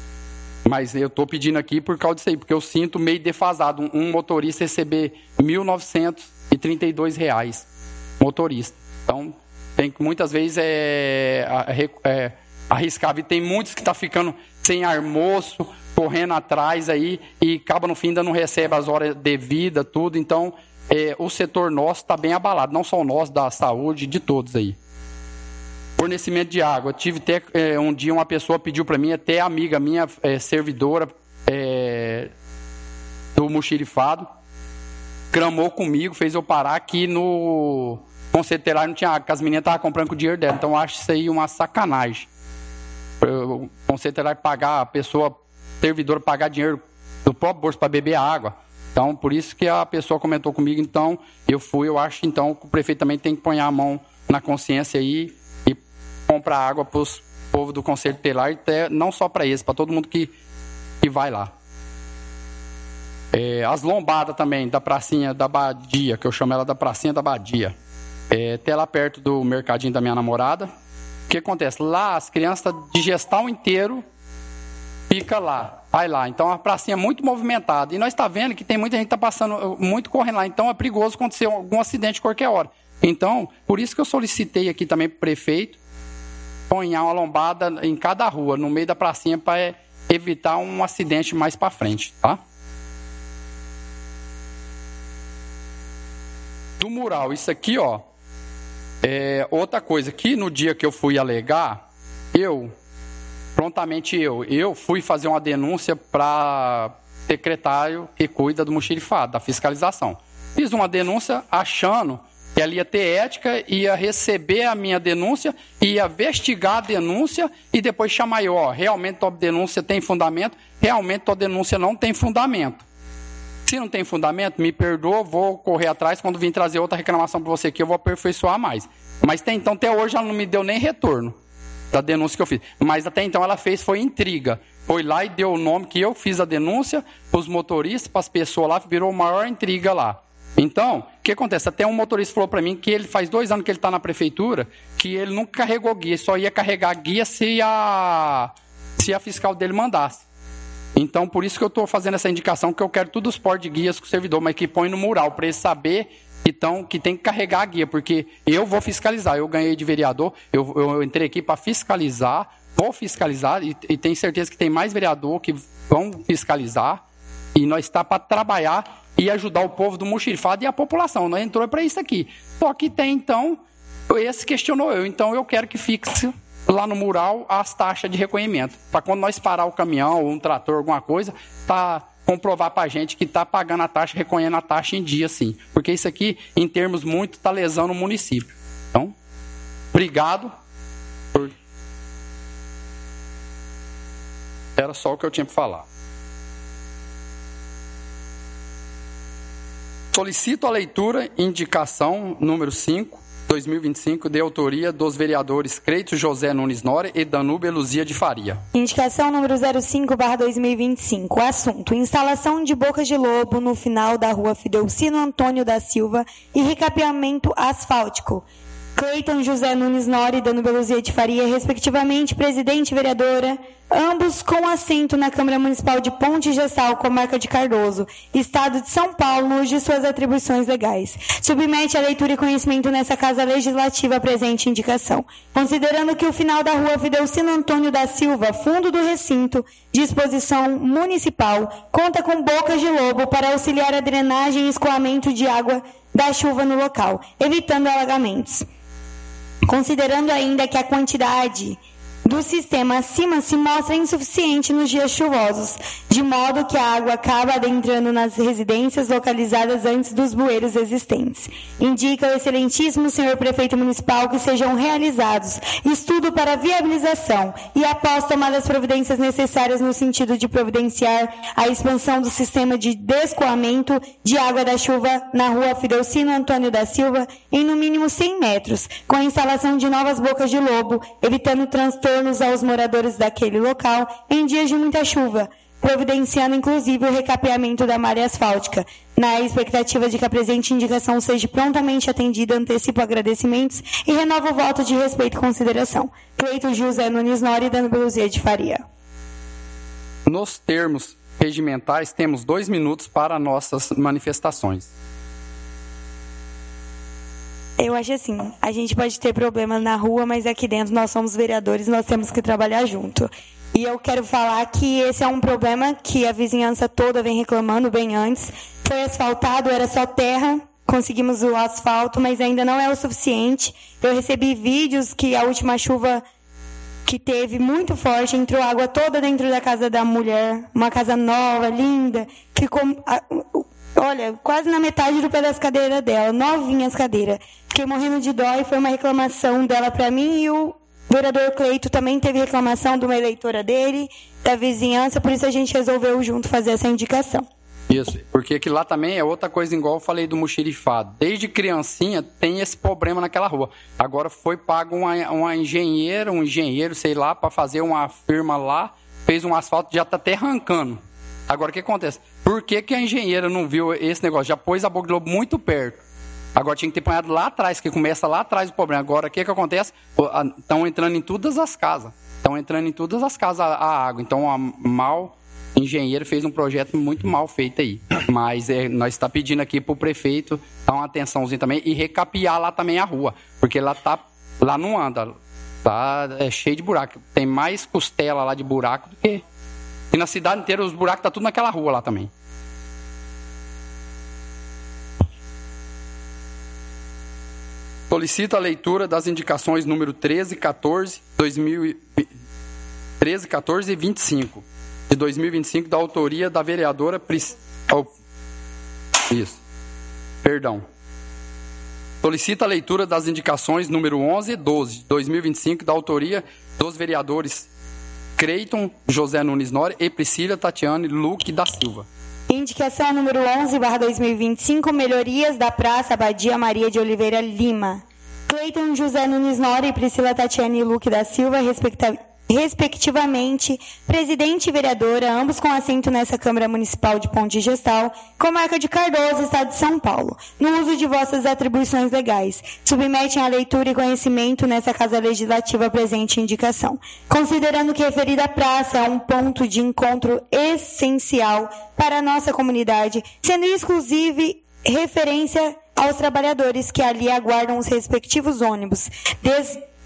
Mas eu estou pedindo aqui por causa disso aí, porque eu sinto meio defasado um, um motorista receber mil novecentos e trinta e dois reais, motorista. Então, tem que muitas vezes é, é, arriscar. E tem muitos que estão tá ficando sem almoço, correndo atrás aí, e acaba no fim ainda não recebe as horas devidas, tudo. Então, é, o setor nosso está bem abalado, não só o nosso, da saúde, de todos aí. Fornecimento de água. Eu tive até é, um dia uma pessoa pediu para mim, até amiga minha, é, servidora é, do Mochirifado, cramou comigo, fez eu parar aqui no Conselho Tutelar, não tinha água, porque as meninas estavam comprando com o dinheiro dela. Então eu acho isso aí uma sacanagem. O Conselho Tutelar pagar, a pessoa servidora pagar dinheiro do próprio bolso para beber água. Então, por isso que a pessoa comentou comigo, então eu fui, eu acho então que o prefeito também tem que pôr a mão na consciência aí e comprar água para os povo do Conselho Tutelar, e até, não só para eles, para todo mundo que, que vai lá. É, as lombadas também, da pracinha da Badia, que eu chamo ela da pracinha da Badia. É, até lá perto do mercadinho da minha namorada. O que acontece? Lá as crianças de gestão inteiro fica lá, vai lá. Então a pracinha é muito movimentada. E nós está vendo que tem muita gente que está passando muito correndo lá. Então é perigoso acontecer algum acidente qualquer hora. Então, por isso que eu solicitei aqui também para o prefeito ponhar uma lombada em cada rua, no meio da pracinha, para evitar um acidente mais para frente, tá? Do mural, isso aqui, ó, é outra coisa, que no dia que eu fui alegar, eu, prontamente eu, eu fui fazer uma denúncia para o secretário que cuida do Mochirifado, da fiscalização. Fiz uma denúncia achando que ela ia ter ética, ia receber a minha denúncia, ia investigar a denúncia e depois chamar eu, ó, realmente tua denúncia tem fundamento, realmente tua denúncia não tem fundamento. Se não tem fundamento, me perdoa, vou correr atrás, quando vim trazer outra reclamação para você aqui, eu vou aperfeiçoar mais. Mas até então, até hoje, ela não me deu nem retorno da denúncia que eu fiz. Mas até então ela fez, foi intriga. Foi lá e deu o nome que eu fiz a denúncia, para os motoristas, para as pessoas lá, virou a maior intriga lá. Então, o que acontece? Até um motorista falou para mim que ele faz dois anos que ele está na prefeitura, que ele nunca carregou guia, só ia carregar guia se a, se a fiscal dele mandasse. Então, por isso que eu estou fazendo essa indicação, que eu quero todos os portos de guias com o servidor, mas que põe no mural, para ele saber que, tão, que tem que carregar a guia, porque eu vou fiscalizar. Eu ganhei de vereador, eu, eu entrei aqui para fiscalizar, vou fiscalizar, e, e tenho certeza que tem mais vereador que vão fiscalizar, E nós está para trabalhar e ajudar o povo do Muxerifado e a população. Nós entrou para isso aqui. Só que tem, então, esse questionou eu. Então, eu quero que fixe lá no mural as taxas de recolhimento. Para quando nós parar o caminhão ou um trator, alguma coisa, tá comprovar para a gente que está pagando a taxa, recolhendo a taxa em dia, sim. Porque isso aqui, em termos muito, está lesando o município. Então, obrigado. Por... Era só o que eu tinha para falar. Solicito a leitura, indicação número cinco, dois mil e vinte e cinco, de autoria dos vereadores Creito José Nunes Nora e Danúbia Luzia de Faria. Indicação número zero cinco barra dois mil e vinte e cinco. Assunto: instalação de bocas de lobo no final da rua Fidelcino Antônio da Silva e recapeamento asfáltico. Cleiton José Nunes Nora e Danúbia Luzia de Faria, respectivamente, presidente e vereadora, ambos com assento na Câmara Municipal de Ponte Gestal, comarca de Cardoso, Estado de São Paulo, no uso de suas atribuições legais. Submete a leitura e conhecimento nessa Casa Legislativa a presente indicação. Considerando que o final da rua Fidelcino Antônio da Silva, fundo do recinto, disposição municipal, conta com bocas de lobo para auxiliar a drenagem e escoamento de água da chuva no local, evitando alagamentos. Considerando ainda que a quantidade do sistema acima se mostra insuficiente nos dias chuvosos, de modo que a água acaba adentrando nas residências localizadas antes dos bueiros existentes. Indica o excelentíssimo senhor prefeito municipal que sejam realizados estudo para viabilização e, após tomadas providências necessárias no sentido de providenciar a expansão do sistema de descoamento de água da chuva na rua Fidelcino Antônio da Silva em no mínimo cem metros, com a instalação de novas bocas de lobo, evitando transtornos aos moradores daquele local em dias de muita chuva, providenciando inclusive o recapeamento da malha asfáltica. Na expectativa de que a presente indicação seja prontamente atendida, antecipo agradecimentos e renovo o voto de respeito e consideração. Cleiton José Nunes Nora e Danúbia Luzia de Faria. Nos termos regimentais, temos dois minutos para nossas manifestações. Eu acho assim, a gente pode ter problemas na rua, mas aqui dentro nós somos vereadores, nós temos que trabalhar junto. E eu quero falar que esse é um problema que a vizinhança toda vem reclamando bem antes. Foi asfaltado, era só terra, conseguimos o asfalto, mas ainda não é o suficiente. Eu recebi vídeos que a última chuva que teve muito forte, entrou água toda dentro da casa da mulher, uma casa nova, linda, ficou... Olha, quase na metade do pé das cadeiras dela, novinha as cadeiras. Fiquei morrendo de dó e foi uma reclamação dela para mim, e o vereador Cleito também teve reclamação de uma eleitora dele, da vizinhança, por isso a gente resolveu junto fazer essa indicação. Isso, porque aqui lá também é outra coisa, igual eu falei do Muxerifado. Desde criancinha tem esse problema naquela rua. Agora foi pago uma, uma engenheira, um engenheiro, sei lá, para fazer uma firma lá, fez um asfalto, já está até arrancando. Agora o que acontece? Por que, que a engenheira não viu esse negócio? Já pôs a boca de lobo muito perto. Agora tinha que ter ponhado lá atrás, que começa lá atrás o problema. Agora o que, que acontece? Estão entrando em todas as casas. Estão entrando em todas as casas a, a água. Então a mal engenheiro fez um projeto muito mal feito aí. Mas é, nós estamos pedindo aqui para o prefeito dar uma atençãozinha também e recapear lá também a rua. Porque lá, tá, lá não anda. Tá é cheio de buraco. Tem mais costela lá de buraco do que... E na cidade inteira os buracos estão tudo naquela rua lá também. Solicito a leitura das indicações número treze, quatorze, dois mil, treze, quatorze e vinte e cinco, de dois mil e vinte e cinco, da autoria da vereadora Pris... oh, isso. Perdão. Solicito a leitura das indicações número onze e doze, de dois mil e vinte e cinco, da autoria dos vereadores Cleiton José Nunes Nora e Priscila Tatiane Luque da Silva. Indicação número onze, barra dois mil e vinte e cinco, melhorias da Praça Abadia Maria de Oliveira Lima. Cleiton José Nunes Nora e Priscila Tatiane Luque da Silva, respectivamente, respectivamente, presidente e vereadora, ambos com assento nessa Câmara Municipal de Ponte Gestal, comarca de Cardoso, Estado de São Paulo, no uso de vossas atribuições legais, submetem à leitura e conhecimento nessa Casa Legislativa a presente indicação. Considerando que referida praça é um ponto de encontro essencial para a nossa comunidade, sendo exclusiva referência aos trabalhadores que ali aguardam os respectivos ônibus, desde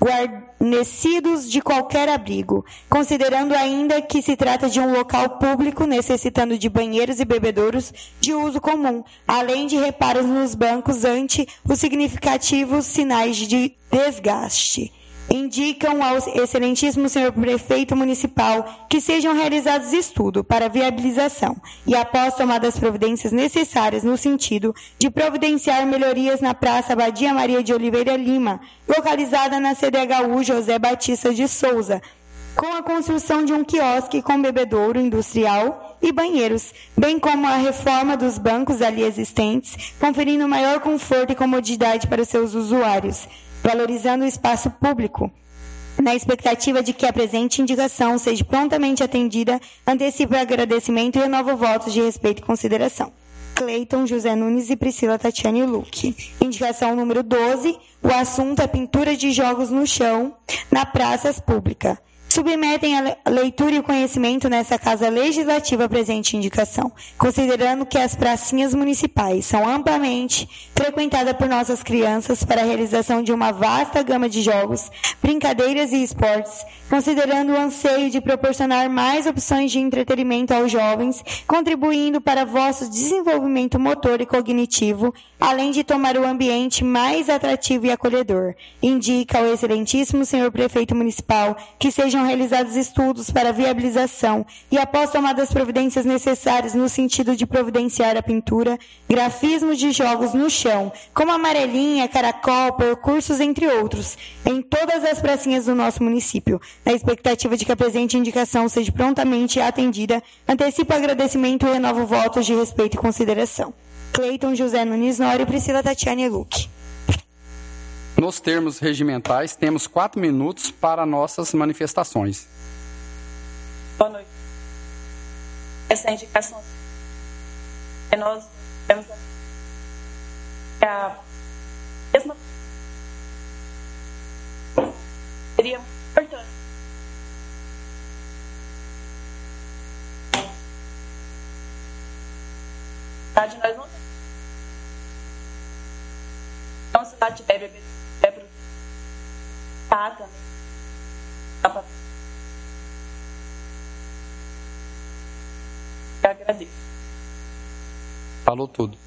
guarnecidos de qualquer abrigo, considerando ainda que se trata de um local público necessitando de banheiros e bebedouros de uso comum, além de reparos nos bancos ante os significativos sinais de desgaste. Indicam ao excelentíssimo senhor prefeito municipal que sejam realizados estudos para viabilização e, após tomadas providências necessárias no sentido de providenciar melhorias na Praça Abadia Maria de Oliveira Lima, localizada na C D H U José Batista de Souza, com a construção de um quiosque com bebedouro industrial e banheiros, bem como a reforma dos bancos ali existentes, conferindo maior conforto e comodidade para os seus usuários, valorizando o espaço público. Na expectativa de que a presente indicação seja prontamente atendida, antecipo o agradecimento e renovo votos de respeito e consideração. Cleiton José Nunes e Priscila Tatiane Luque. Indicação número doze, o assunto é pintura de jogos no chão na praças públicas. Submetem a leitura e o conhecimento nessa Casa Legislativa a presente indicação, considerando que as pracinhas municipais são amplamente frequentadas por nossas crianças para a realização de uma vasta gama de jogos, brincadeiras e esportes, considerando o anseio de proporcionar mais opções de entretenimento aos jovens, contribuindo para vosso desenvolvimento motor e cognitivo, além de tomar o ambiente mais atrativo e acolhedor. Indica ao excelentíssimo senhor prefeito municipal que sejam realizados estudos para viabilização e, após tomadas providências necessárias no sentido de providenciar a pintura, grafismo de jogos no chão, como amarelinha, caracol, percursos, entre outros, em todas as pracinhas do nosso município. Na expectativa de que a presente indicação seja prontamente atendida, antecipo o agradecimento e renovo votos de respeito e consideração. Cleiton José Nunes Nório e Priscila Tatiane Luque. Nos termos regimentais, temos quatro minutos para nossas manifestações. Boa noite. Essa indicação que nós temos a mesma seria muito importante. Nós não temos. Então, se lá tiver bebê, é para tá também. Dá para. Eu agradeço. Falou tudo.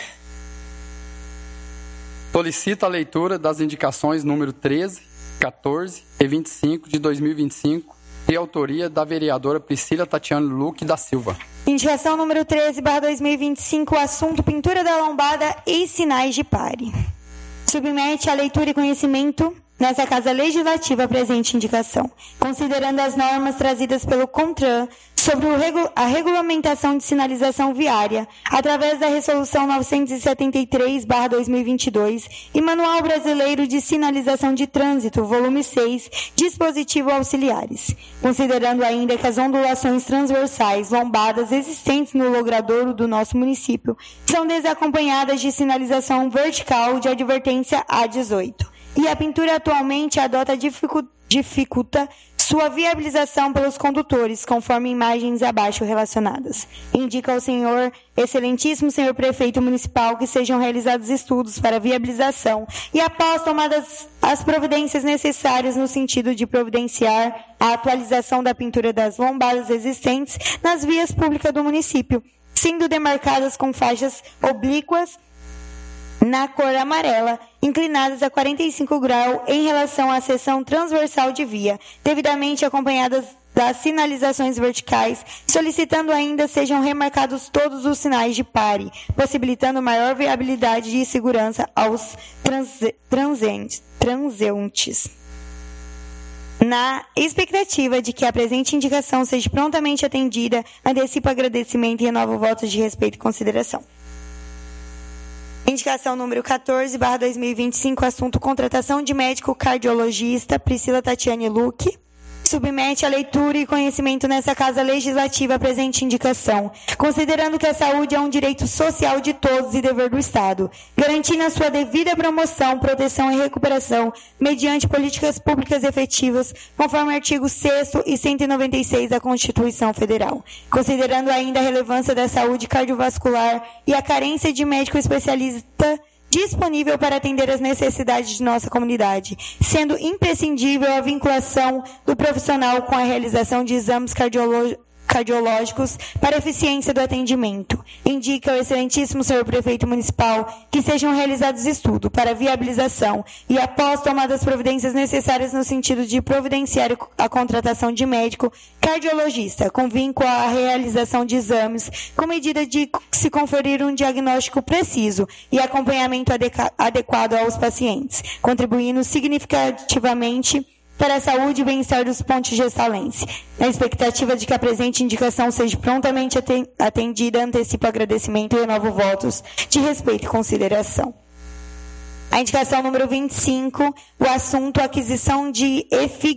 Solicito a leitura das indicações número treze, quatorze e vinte e cinco de dois mil e vinte e cinco, de autoria da vereadora Priscila Tatiane Luque da Silva. Indicação número treze, barra dois mil e vinte e cinco, assunto pintura da lombada e sinais de pare. Submete a leitura e conhecimento nessa Casa Legislativa a presente indicação, considerando as normas trazidas pelo CONTRAN sobre o regu- a regulamentação de sinalização viária, através da Resolução novecentos e setenta e três, barra dois mil e vinte e dois, e Manual Brasileiro de Sinalização de Trânsito, volume seis, dispositivo auxiliares, considerando ainda que as ondulações transversais lombadas existentes no logradouro do nosso município são desacompanhadas de sinalização vertical de advertência A dezoito. E a pintura atualmente adota dificu- dificulta sua viabilização pelos condutores, conforme imagens abaixo relacionadas. Indica ao senhor, excelentíssimo senhor prefeito municipal, que sejam realizados estudos para viabilização e, após tomadas as providências necessárias no sentido de providenciar a atualização da pintura das lombadas existentes nas vias públicas do município, sendo demarcadas com faixas oblíquas na cor amarela, inclinadas a quarenta e cinco graus em relação à seção transversal de via, devidamente acompanhadas das sinalizações verticais, solicitando ainda sejam remarcados todos os sinais de pare, possibilitando maior viabilidade e segurança aos transe, transeuntes. transeuntes. Na expectativa de que a presente indicação seja prontamente atendida, antecipo agradecimento e renovo votos de respeito e consideração. Indicação número quatorze, barra dois mil e vinte e cinco, assunto contratação de médico cardiologista, Priscila Tatiane Luque. Submete a leitura e conhecimento nessa Casa Legislativa a presente indicação, considerando que a saúde é um direito social de todos e dever do Estado, garantindo a sua devida promoção, proteção e recuperação mediante políticas públicas efetivas, conforme o artigo sexto e cento e noventa e seis da Constituição Federal, considerando ainda a relevância da saúde cardiovascular e a carência de médico especialista disponível para atender às necessidades de nossa comunidade, sendo imprescindível a vinculação do profissional com a realização de exames cardiológicos cardiológicos para eficiência do atendimento. Indica o excelentíssimo senhor prefeito municipal que sejam realizados estudos para viabilização e, após tomadas providências necessárias no sentido de providenciar a contratação de médico cardiologista com vínculo à realização de exames, com medida de se conferir um diagnóstico preciso e acompanhamento adequado aos pacientes, contribuindo significativamente para a saúde e bem-estar dos pontigesalenses. Na expectativa de que a presente indicação seja prontamente atendida, antecipo o agradecimento e renovo votos de respeito e consideração. A indicação número vinte e cinco, o assunto aquisição de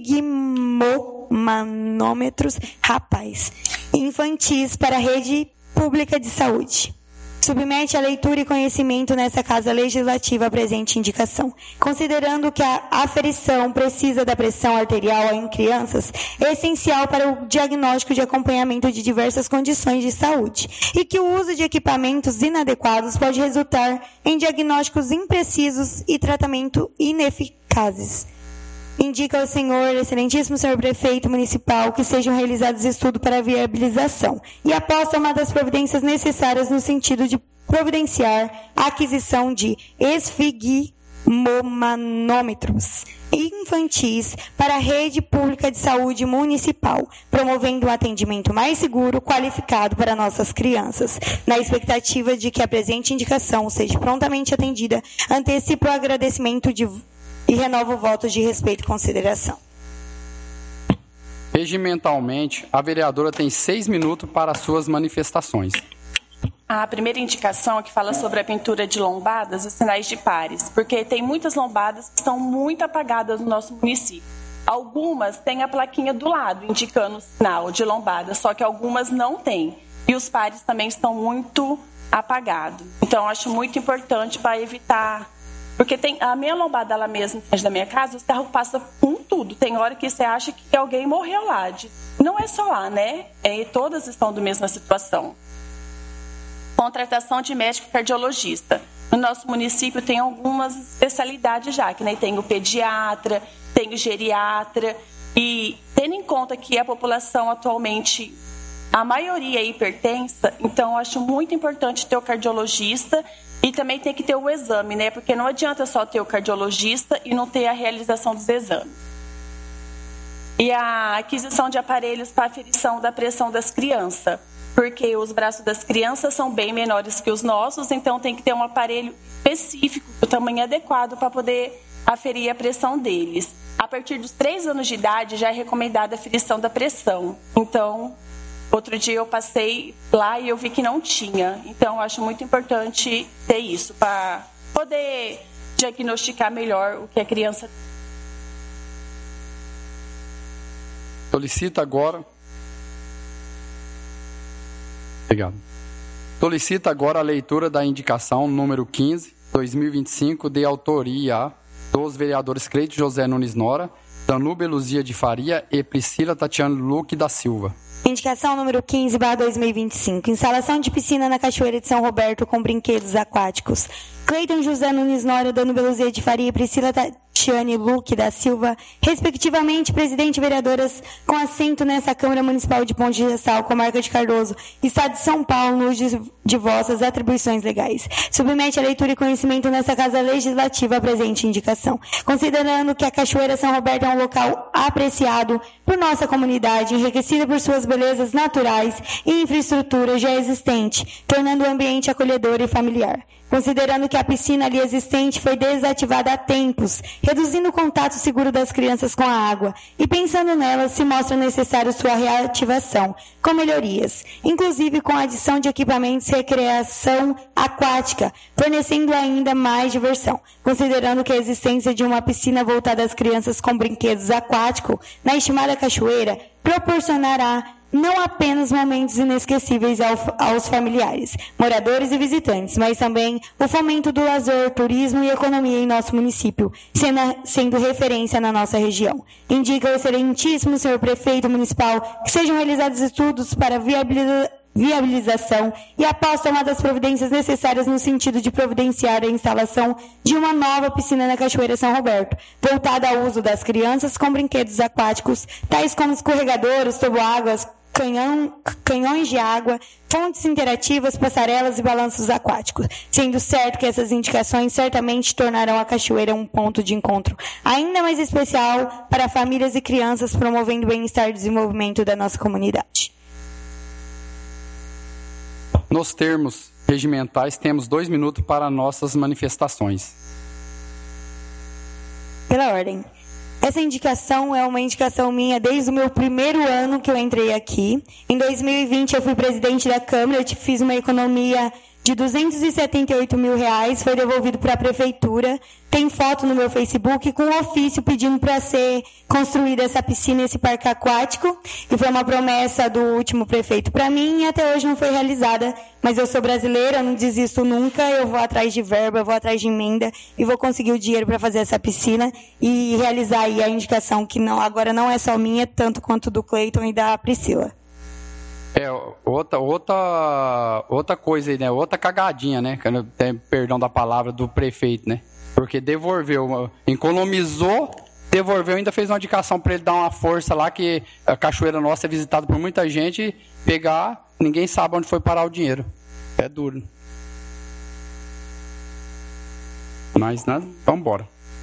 efigmomanômetros rapaz infantis para a rede pública de saúde. Submete a leitura e conhecimento nessa Casa Legislativa a presente indicação. Considerando que a aferição precisa da pressão arterial em crianças, é essencial para o diagnóstico de acompanhamento de diversas condições de saúde, e que o uso de equipamentos inadequados pode resultar em diagnósticos imprecisos e tratamento ineficazes. Indica ao senhor, excelentíssimo senhor prefeito municipal, que sejam realizados estudos para a viabilização e, após tomadas providências necessárias no sentido de providenciar a aquisição de esfigmomanômetros infantis para a rede pública de saúde municipal, promovendo um atendimento mais seguro, qualificado para nossas crianças. Na expectativa de que a presente indicação seja prontamente atendida, antecipo o agradecimento de e renovo o voto de respeito e consideração. Regimentalmente, a vereadora tem seis minutos para as suas manifestações. A primeira indicação é que fala sobre a pintura de lombadas e sinais de pares, porque tem muitas lombadas que estão muito apagadas no nosso município. Algumas têm a plaquinha do lado, indicando o sinal de lombada, só que algumas não têm. E os pares também estão muito apagados. Então, acho muito importante para evitar... Porque tem a minha lombada lá mesmo, da minha casa, os carros passam com tudo. Tem hora que você acha que alguém morreu lá. Não é só lá, né? É, todas estão na mesma situação. Contratação de médico cardiologista. No nosso município tem algumas especialidades já, que nem tem o pediatra, tem o geriatra. E tendo em conta que a população atualmente, a maioria é hipertensa, então eu acho muito importante ter o cardiologista. E também tem que ter o exame, né? Porque não adianta só ter o cardiologista e não ter a realização dos exames. E a aquisição de aparelhos para aferição da pressão das crianças. Porque os braços das crianças são bem menores que os nossos, então tem que ter um aparelho específico, do tamanho adequado, para poder aferir a pressão deles. A partir dos três anos de idade já é recomendada a aferição da pressão. Então... Outro dia eu passei lá e eu vi que não tinha. Então, eu acho muito importante ter isso, para poder diagnosticar melhor o que a criança tem. Solicita agora... Obrigado. Solicita agora a leitura da indicação número quinze, dois mil e vinte e cinco, de autoria dos vereadores Cleito José Nunes Nora, Danúbia Luzia de Faria e Priscila Tatiana Luque da Silva. Indicação número quinze, barra dois mil e vinte e cinco. Instalação de piscina na Cachoeira de São Roberto com brinquedos aquáticos. Cleiton José Nunes Nora, Danúbia Luzia de Faria e Priscila Tatiane Luque da Silva, respectivamente, presidente e vereadoras com assento nessa Câmara Municipal de Ponte Gestal, Comarca de Cardoso, Estado de São Paulo, no uso de vossas atribuições legais. Submete a leitura e conhecimento nessa Casa Legislativa a presente indicação. Considerando que a Cachoeira São Roberto é um local apreciado por nossa comunidade, enriquecida por suas belezas naturais e infraestrutura já existente, tornando o ambiente acolhedor e familiar. Considerando que a piscina ali existente foi desativada há tempos, reduzindo o contato seguro das crianças com a água, e pensando nela, se mostra necessário sua reativação, com melhorias, inclusive com a adição de equipamentos de recreação aquática, fornecendo ainda mais diversão. Considerando que a existência de uma piscina voltada às crianças com brinquedos aquáticos na estimada cachoeira proporcionará não apenas momentos inesquecíveis ao, aos familiares, moradores e visitantes, mas também o fomento do lazer, turismo e economia em nosso município, sendo, sendo referência na nossa região. Indica o excelentíssimo senhor prefeito municipal que sejam realizados estudos para viabilizar viabilização e após tomar das providências necessárias no sentido de providenciar a instalação de uma nova piscina na Cachoeira São Roberto, voltada ao uso das crianças com brinquedos aquáticos, tais como escorregadores, toboáguas, Canhão, canhões de água, fontes interativas, passarelas e balanços aquáticos, sendo certo que essas indicações certamente tornarão a cachoeira um ponto de encontro ainda mais especial para famílias e crianças, promovendo o bem-estar e desenvolvimento da nossa comunidade. Nos termos regimentais, temos dois minutos para nossas manifestações. Pela ordem. Essa indicação é uma indicação minha desde o meu primeiro ano que eu entrei aqui. Em dois mil e vinte eu fui presidente da Câmara, eu fiz uma economia de duzentos e setenta e oito mil reais, foi devolvido para a Prefeitura. Tem foto no meu Facebook com um ofício pedindo para ser construída essa piscina, esse parque aquático. E foi uma promessa do último prefeito para mim e até hoje não foi realizada. Mas eu sou brasileira, não desisto nunca, eu vou atrás de verba, eu vou atrás de emenda e vou conseguir o dinheiro para fazer essa piscina e realizar aí a indicação que não, agora não é só minha, tanto quanto do Cleiton e da Priscila. É, outra, outra, outra coisa aí, né? Outra cagadinha, né? Tem, perdão da palavra, do prefeito, né? Porque devolveu, economizou, devolveu, ainda fez uma indicação para ele dar uma força lá, que a Cachoeira Nossa é visitada por muita gente, pegar, ninguém sabe onde foi parar o dinheiro. É duro. Mas, né? Vamos embora.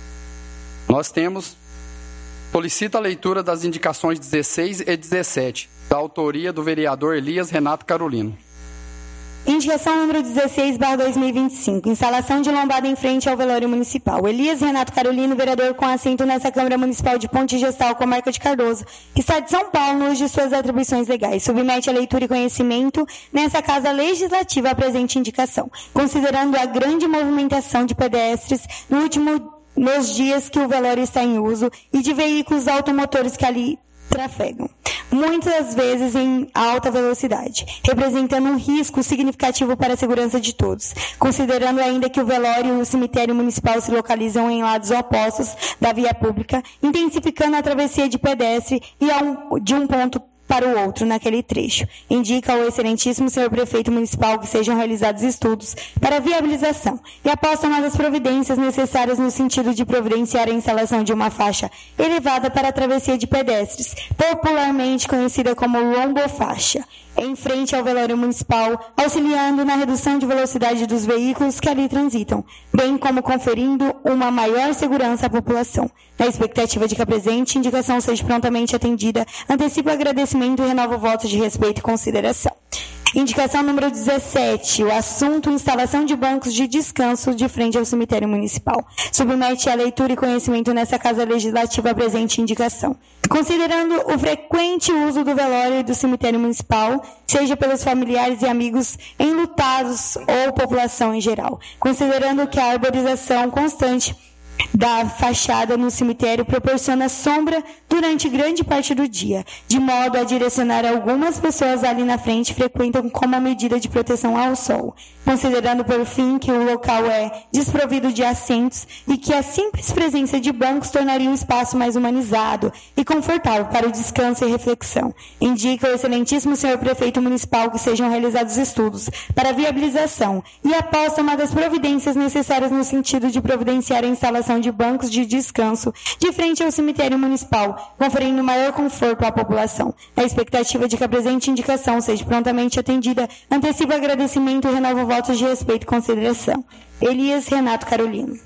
Nós temos, solicita a leitura das indicações dezesseis e dezessete, da autoria do vereador Elias Renato Carolino. Indicação número dezesseis barra dois mil e vinte e cinco. Instalação de lombada em frente ao velório municipal. Elias Renato Carolino, vereador com assento nessa Câmara Municipal de Ponte Gestal, comarca de Cardoso, Estado de São Paulo, no uso de suas atribuições legais. Submete a leitura e conhecimento nessa Casa Legislativa a presente indicação, considerando a grande movimentação de pedestres no último, nos dias que o velório está em uso e de veículos automotores que ali trafegam, muitas vezes em alta velocidade, representando um risco significativo para a segurança de todos, considerando ainda que o velório e o cemitério municipal se localizam em lados opostos da via pública, intensificando a travessia de pedestre e a um, de um ponto para o outro naquele trecho. Indica ao excelentíssimo senhor prefeito municipal que sejam realizados estudos para viabilização e após tomadas providências necessárias no sentido de providenciar a instalação de uma faixa elevada para a travessia de pedestres, popularmente conhecida como lombofaixa, em frente ao velório municipal, auxiliando na redução de velocidade dos veículos que ali transitam, bem como conferindo uma maior segurança à população. Na expectativa de que a presente indicação seja prontamente atendida, antecipo o agradecimento e renovo o voto de respeito e consideração. Indicação número dezessete, o assunto instalação de bancos de descanso de frente ao cemitério municipal. Submete a leitura e conhecimento nessa Casa Legislativa a presente indicação. Considerando o frequente uso do velório e do cemitério municipal, seja pelos familiares e amigos enlutados ou população em geral. Considerando que a arborização constante da fachada no cemitério proporciona sombra durante grande parte do dia, de modo a direcionar algumas pessoas ali na frente frequentam como medida de proteção ao sol, considerando por fim que o local é desprovido de assentos e que a simples presença de bancos tornaria o espaço mais humanizado e confortável para o descanso e reflexão. Indica o excelentíssimo senhor prefeito municipal que sejam realizados estudos para viabilização e após tomadas providências necessárias no sentido de providenciar a instalação de bancos de descanso de frente ao cemitério municipal, conferindo maior conforto à população. Na expectativa de que a presente indicação seja prontamente atendida, antecipo agradecimento e renovo votos de respeito e consideração. Elias Renato Carolino.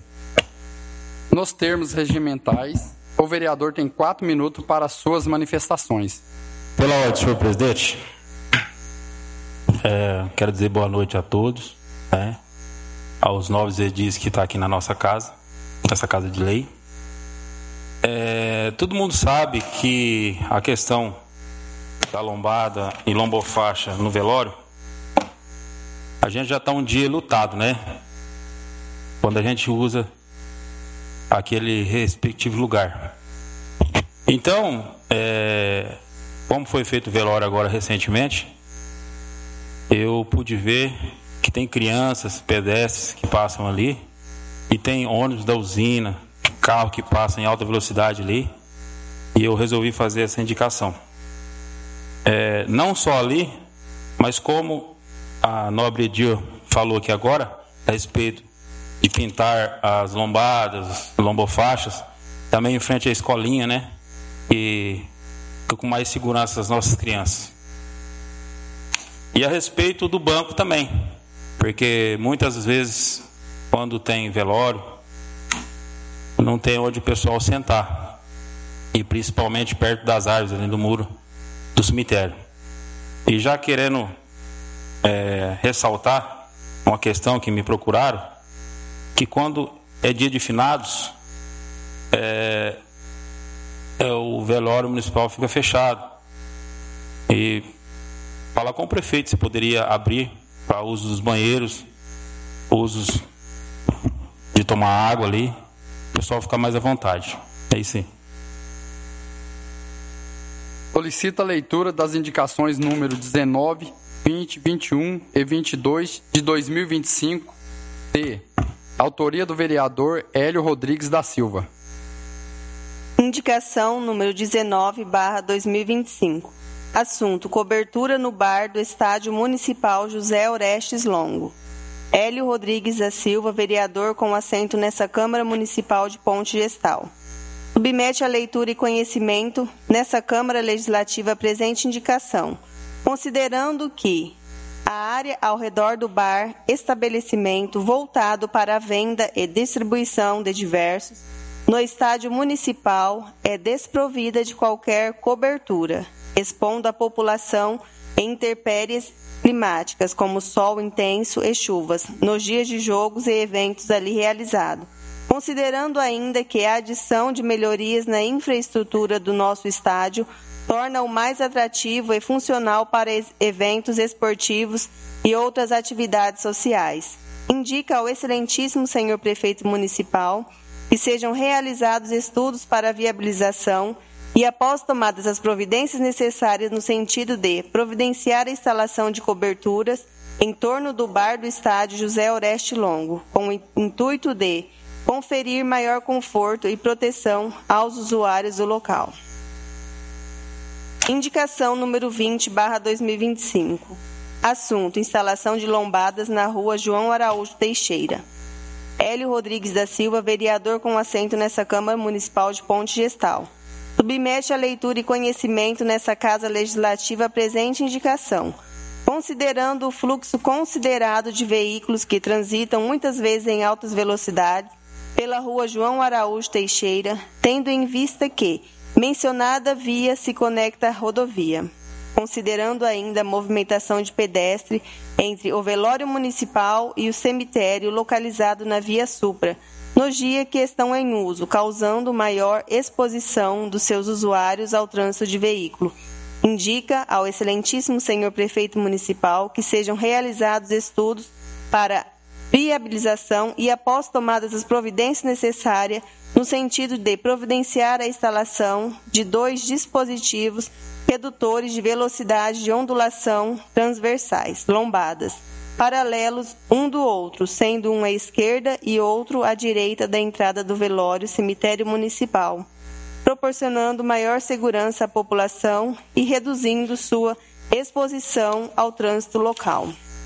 Nos termos regimentais, o vereador tem quatro minutos para suas manifestações. Pela ordem, senhor presidente, é, quero dizer boa noite a todos, né, aos novos edis que estão aqui na nossa casa, nessa casa de lei. É, todo mundo sabe que a questão da lombada e lombofaixa no velório, a gente já está um dia lutado, né? Quando a gente usa aquele respectivo lugar. Então, é, como foi feito o velório agora recentemente, eu pude ver que tem crianças, pedestres que passam ali, e tem ônibus da usina, carro que passa em alta velocidade ali, e eu resolvi fazer essa indicação. É, não só ali, Mas como a nobre Edir falou aqui agora, a respeito de pintar as lombadas, as lombofaixas, também em frente à escolinha, né? E fica com mais segurança as nossas crianças. E a respeito do banco também, porque muitas vezes, quando tem velório, não tem onde o pessoal sentar, e principalmente perto das árvores, ali do muro do cemitério. E já querendo é, ressaltar uma questão que me procuraram, que quando é dia de finados, é, é, o velório municipal fica fechado. E falar com o prefeito se poderia abrir para uso dos banheiros, usos de tomar água ali, o pessoal ficar mais à vontade. É isso aí. Solicita a leitura das indicações número dezenove, vinte, vinte e um e vinte e dois de dois mil e vinte e cinco, de autoria do vereador Hélio Rodrigues da Silva. Indicação número dezenove barra dois mil e vinte e cinco. Assunto: cobertura no bar do Estádio Municipal José Orestes Longo. Hélio Rodrigues da Silva, vereador com assento nessa Câmara Municipal de Ponte Gestal. Submete à leitura e conhecimento nessa Câmara Legislativa a presente indicação, considerando que a área ao redor do bar, estabelecimento voltado para a venda e distribuição de diversos, no estádio municipal é desprovida de qualquer cobertura, expondo a população em intempéries climáticas, como sol intenso e chuvas, nos dias de jogos e eventos ali realizados. Considerando ainda que a adição de melhorias na infraestrutura do nosso estádio torna-o mais atrativo e funcional para eventos esportivos e outras atividades sociais. Indica ao excelentíssimo senhor prefeito municipal que sejam realizados estudos para a viabilização e, após tomadas as providências necessárias no sentido de providenciar a instalação de coberturas em torno do bar do estádio José Orestes Longo, com o intuito de conferir maior conforto e proteção aos usuários do local. Indicação número vinte barra dois mil e vinte e cinco. Assunto: instalação de lombadas na rua João Araújo Teixeira. Hélio Rodrigues da Silva, vereador com assento nessa Câmara Municipal de Ponte Gestal. Submete à leitura e conhecimento nessa Casa Legislativa a presente indicação, considerando o fluxo considerado de veículos que transitam muitas vezes em altas velocidades pela rua João Araújo Teixeira, tendo em vista que mencionada via se conecta à rodovia, considerando ainda a movimentação de pedestre entre o velório municipal e o cemitério localizado na via Supra, nos dias que estão em uso, causando maior exposição dos seus usuários ao trânsito de veículo. Indica ao excelentíssimo senhor prefeito municipal que sejam realizados estudos para viabilização e, após tomadas as providências necessárias, no sentido de providenciar a instalação de dois dispositivos redutores de velocidade de ondulação transversais, lombadas, paralelos um do outro, sendo um à esquerda e outro à direita da entrada do velório cemitério municipal, proporcionando maior segurança à população e reduzindo sua exposição ao trânsito local.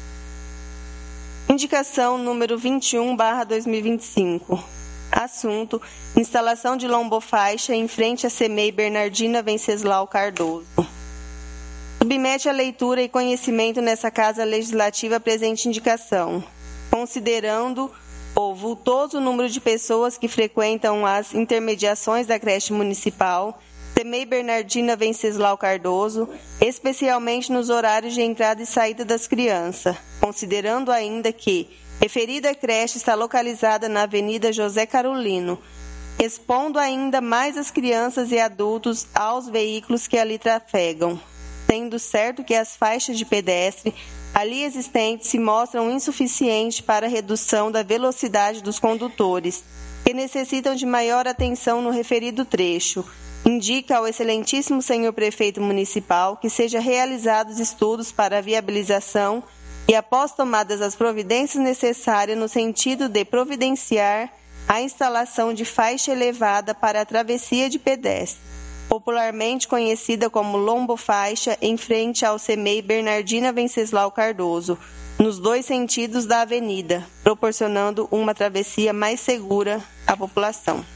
Indicação número vinte e um barra dois mil e vinte e cinco. Assunto: instalação de lombofaixa em frente à C M E I Bernardina Venceslau Cardoso. Submete à leitura e conhecimento nessa Casa Legislativa a presente indicação, considerando o vultoso número de pessoas que frequentam as intermediações da creche municipal, C M E I Bernardina Venceslau Cardoso, especialmente nos horários de entrada e saída das crianças, considerando ainda que referida creche está localizada na Avenida José Carolino, expondo ainda mais as crianças e adultos aos veículos que ali trafegam, sendo certo que as faixas de pedestre ali existentes se mostram insuficientes para a redução da velocidade dos condutores, que necessitam de maior atenção no referido trecho. Indica ao excelentíssimo senhor prefeito municipal que seja realizados estudos para a viabilização e, após tomadas as providências necessárias no sentido de providenciar a instalação de faixa elevada para a travessia de pedestre, popularmente conhecida como lombofaixa, em frente ao C M E I Bernardina Venceslau Cardoso, nos dois sentidos da avenida, proporcionando uma travessia mais segura à população.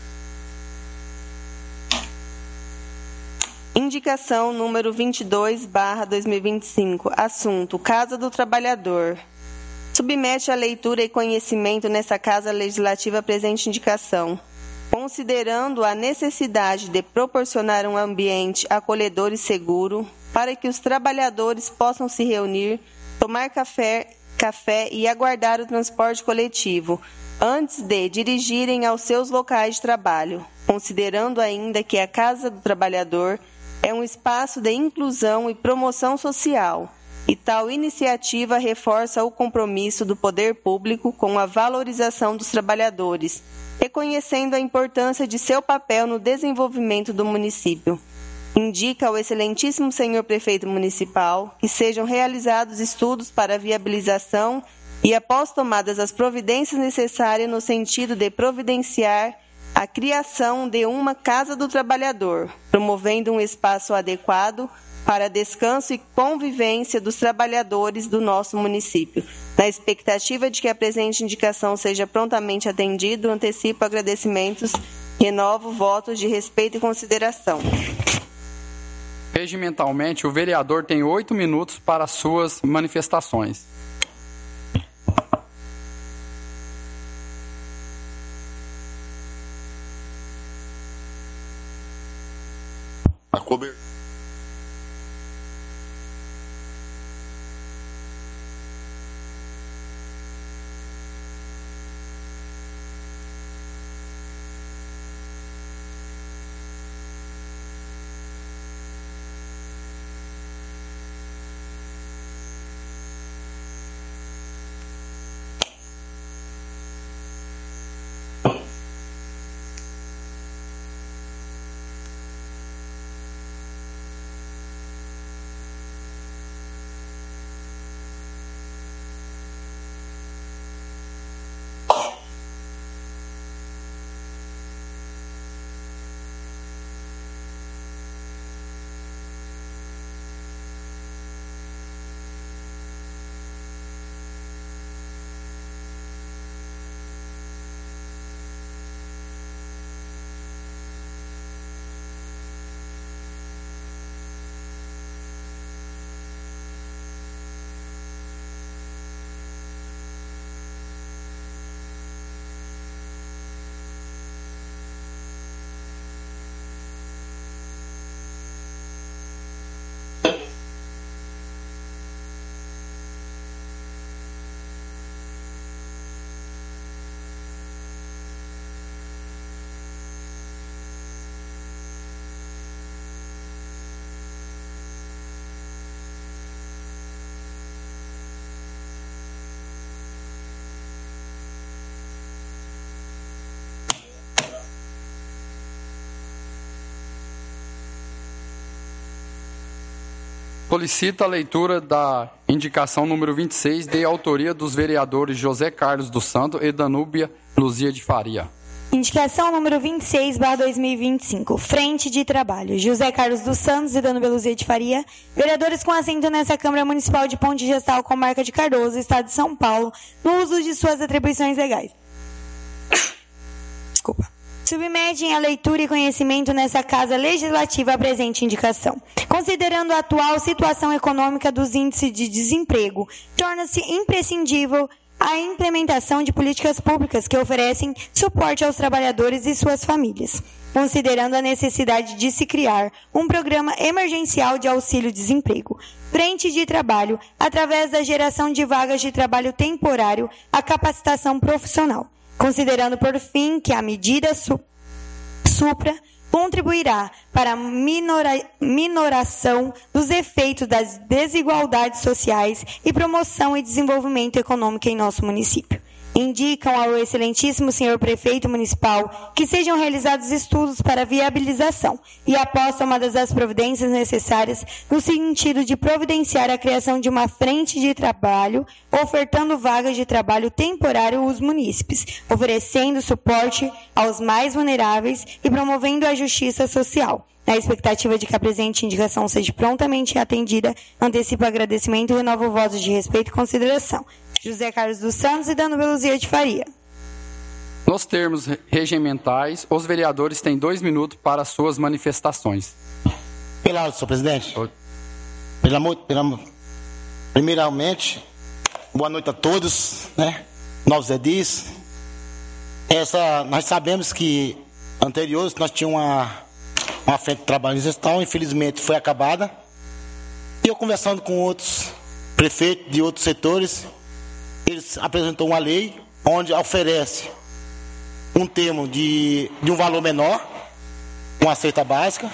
Indicação número vinte e dois barra dois mil e vinte e cinco, assunto Casa do Trabalhador. Submete à leitura e conhecimento nessa Casa Legislativa a presente indicação, considerando a necessidade de proporcionar um ambiente acolhedor e seguro para que os trabalhadores possam se reunir, tomar café, café e aguardar o transporte coletivo, antes de dirigirem aos seus locais de trabalho, considerando ainda que a Casa do Trabalhador é um espaço de inclusão e promoção social, e tal iniciativa reforça o compromisso do poder público com a valorização dos trabalhadores, reconhecendo a importância de seu papel no desenvolvimento do município. Indica ao excelentíssimo senhor prefeito municipal que sejam realizados estudos para a viabilização e, após tomadas as providências necessárias no sentido de providenciar a criação de uma Casa do Trabalhador, promovendo um espaço adequado para descanso e convivência dos trabalhadores do nosso município. Na expectativa de que a presente indicação seja prontamente atendida, antecipo agradecimentos, renovo votos de respeito e consideração. Regimentalmente, o vereador tem oito minutos para suas manifestações. A cobertura. Solicita a leitura da indicação número vinte e seis, de autoria dos vereadores José Carlos dos Santos e Danúbia Luzia de Faria. Indicação número vinte e seis, barra dois mil e vinte e cinco. Frente de Trabalho. José Carlos dos Santos e Danúbia Luzia de Faria, vereadores com assento nessa Câmara Municipal de Ponte Gestal, Comarca de Cardoso, Estado de São Paulo, no uso de suas atribuições legais. Desculpa. Submetem a leitura e conhecimento nessa Casa Legislativa a presente indicação. Considerando a atual situação econômica dos índices de desemprego, torna-se imprescindível a implementação de políticas públicas que oferecem suporte aos trabalhadores e suas famílias, considerando a necessidade de se criar um programa emergencial de auxílio-desemprego, frente de trabalho, através da geração de vagas de trabalho temporário, a capacitação profissional, considerando, por fim, que a medida su- supra contribuirá para a minora- minoração dos efeitos das desigualdades sociais e promoção e desenvolvimento econômico em nosso município. Indicam ao excelentíssimo senhor prefeito municipal que sejam realizados estudos para viabilização e, após tomadas as providências necessárias, no sentido de providenciar a criação de uma frente de trabalho, ofertando vagas de trabalho temporário aos munícipes, oferecendo suporte aos mais vulneráveis e promovendo a justiça social, Na expectativa de que a presente indicação seja prontamente atendida, antecipo o agradecimento e renovo o voto de respeito e consideração. José Carlos dos Santos e Dano Beluzia de Faria. Nos termos regimentais, os vereadores têm dois minutos para suas manifestações. Pela ordem, senhor presidente. Pela, pela, primeiramente, boa noite a todos, né? Novos edis. Essa, nós sabemos que anteriores nós tínhamos uma, uma frente de trabalho gestal, infelizmente foi acabada. E eu conversando com outros prefeitos de outros setores, eles apresentou uma lei onde oferece um termo de, de um valor menor, uma cesta básica,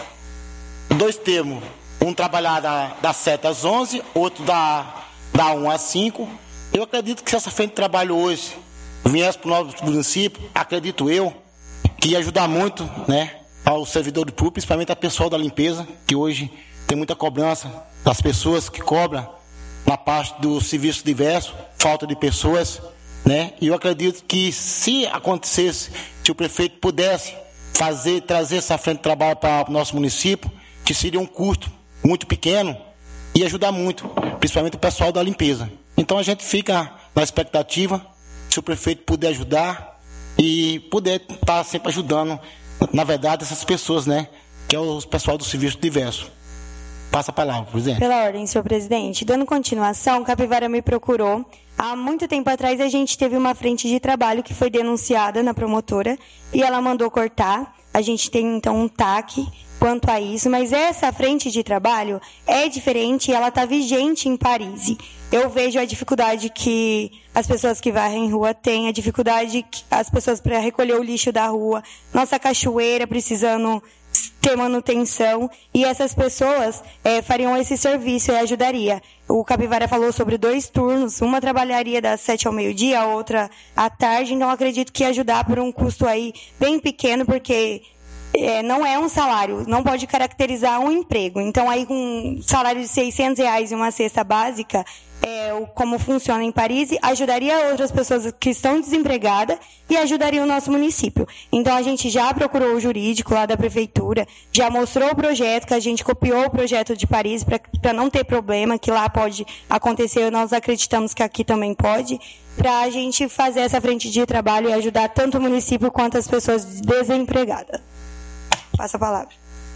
dois termos, um trabalhar da, das sete às onze, outro da, da um às cinco. Eu acredito que se essa frente de trabalho hoje viesse para o nosso município, acredito eu, que ia ajudar muito, né, ao servidor público, principalmente ao pessoal da limpeza, que hoje tem muita cobrança das pessoas que cobram na parte do serviço diverso, falta de pessoas, né? E eu acredito que se acontecesse, se o prefeito pudesse fazer, trazer essa frente de trabalho para o nosso município, que seria um custo muito pequeno, ia ajudar muito, principalmente o pessoal da limpeza. Então a gente fica na expectativa, se o prefeito puder ajudar e puder estar sempre ajudando, na verdade, essas pessoas, né? Que é o pessoal do serviço diverso. Passa a palavra, presidente. Pela ordem, senhor presidente. Dando continuação, Capivara me procurou. Há muito tempo atrás, a gente teve uma frente de trabalho que foi denunciada na promotora e ela mandou cortar. A gente tem, então, um T A C quanto a isso, mas essa frente de trabalho é diferente e ela está vigente em Paris. Eu vejo a dificuldade que as pessoas que varrem rua têm, a dificuldade que as pessoas para recolher o lixo da rua, nossa cachoeira precisando ter manutenção, e essas pessoas é, fariam esse serviço e ajudaria. O Capivara falou sobre dois turnos, uma trabalharia das sete ao meio-dia, a outra à tarde, então acredito que ia ajudar por um custo aí bem pequeno, porque é, não é um salário, não pode caracterizar um emprego. Então aí com um salário de seiscentos reais e uma cesta básica, é, o, como funciona em Paris, ajudaria outras pessoas que estão desempregadas e ajudaria o nosso município. Então a gente já procurou o jurídico lá da prefeitura, já mostrou o projeto, que a gente copiou o projeto de Paris para não ter problema, que lá pode acontecer, nós acreditamos que aqui também pode, para a gente fazer essa frente de trabalho e ajudar tanto o município quanto as pessoas desempregadas. Passa a palavra.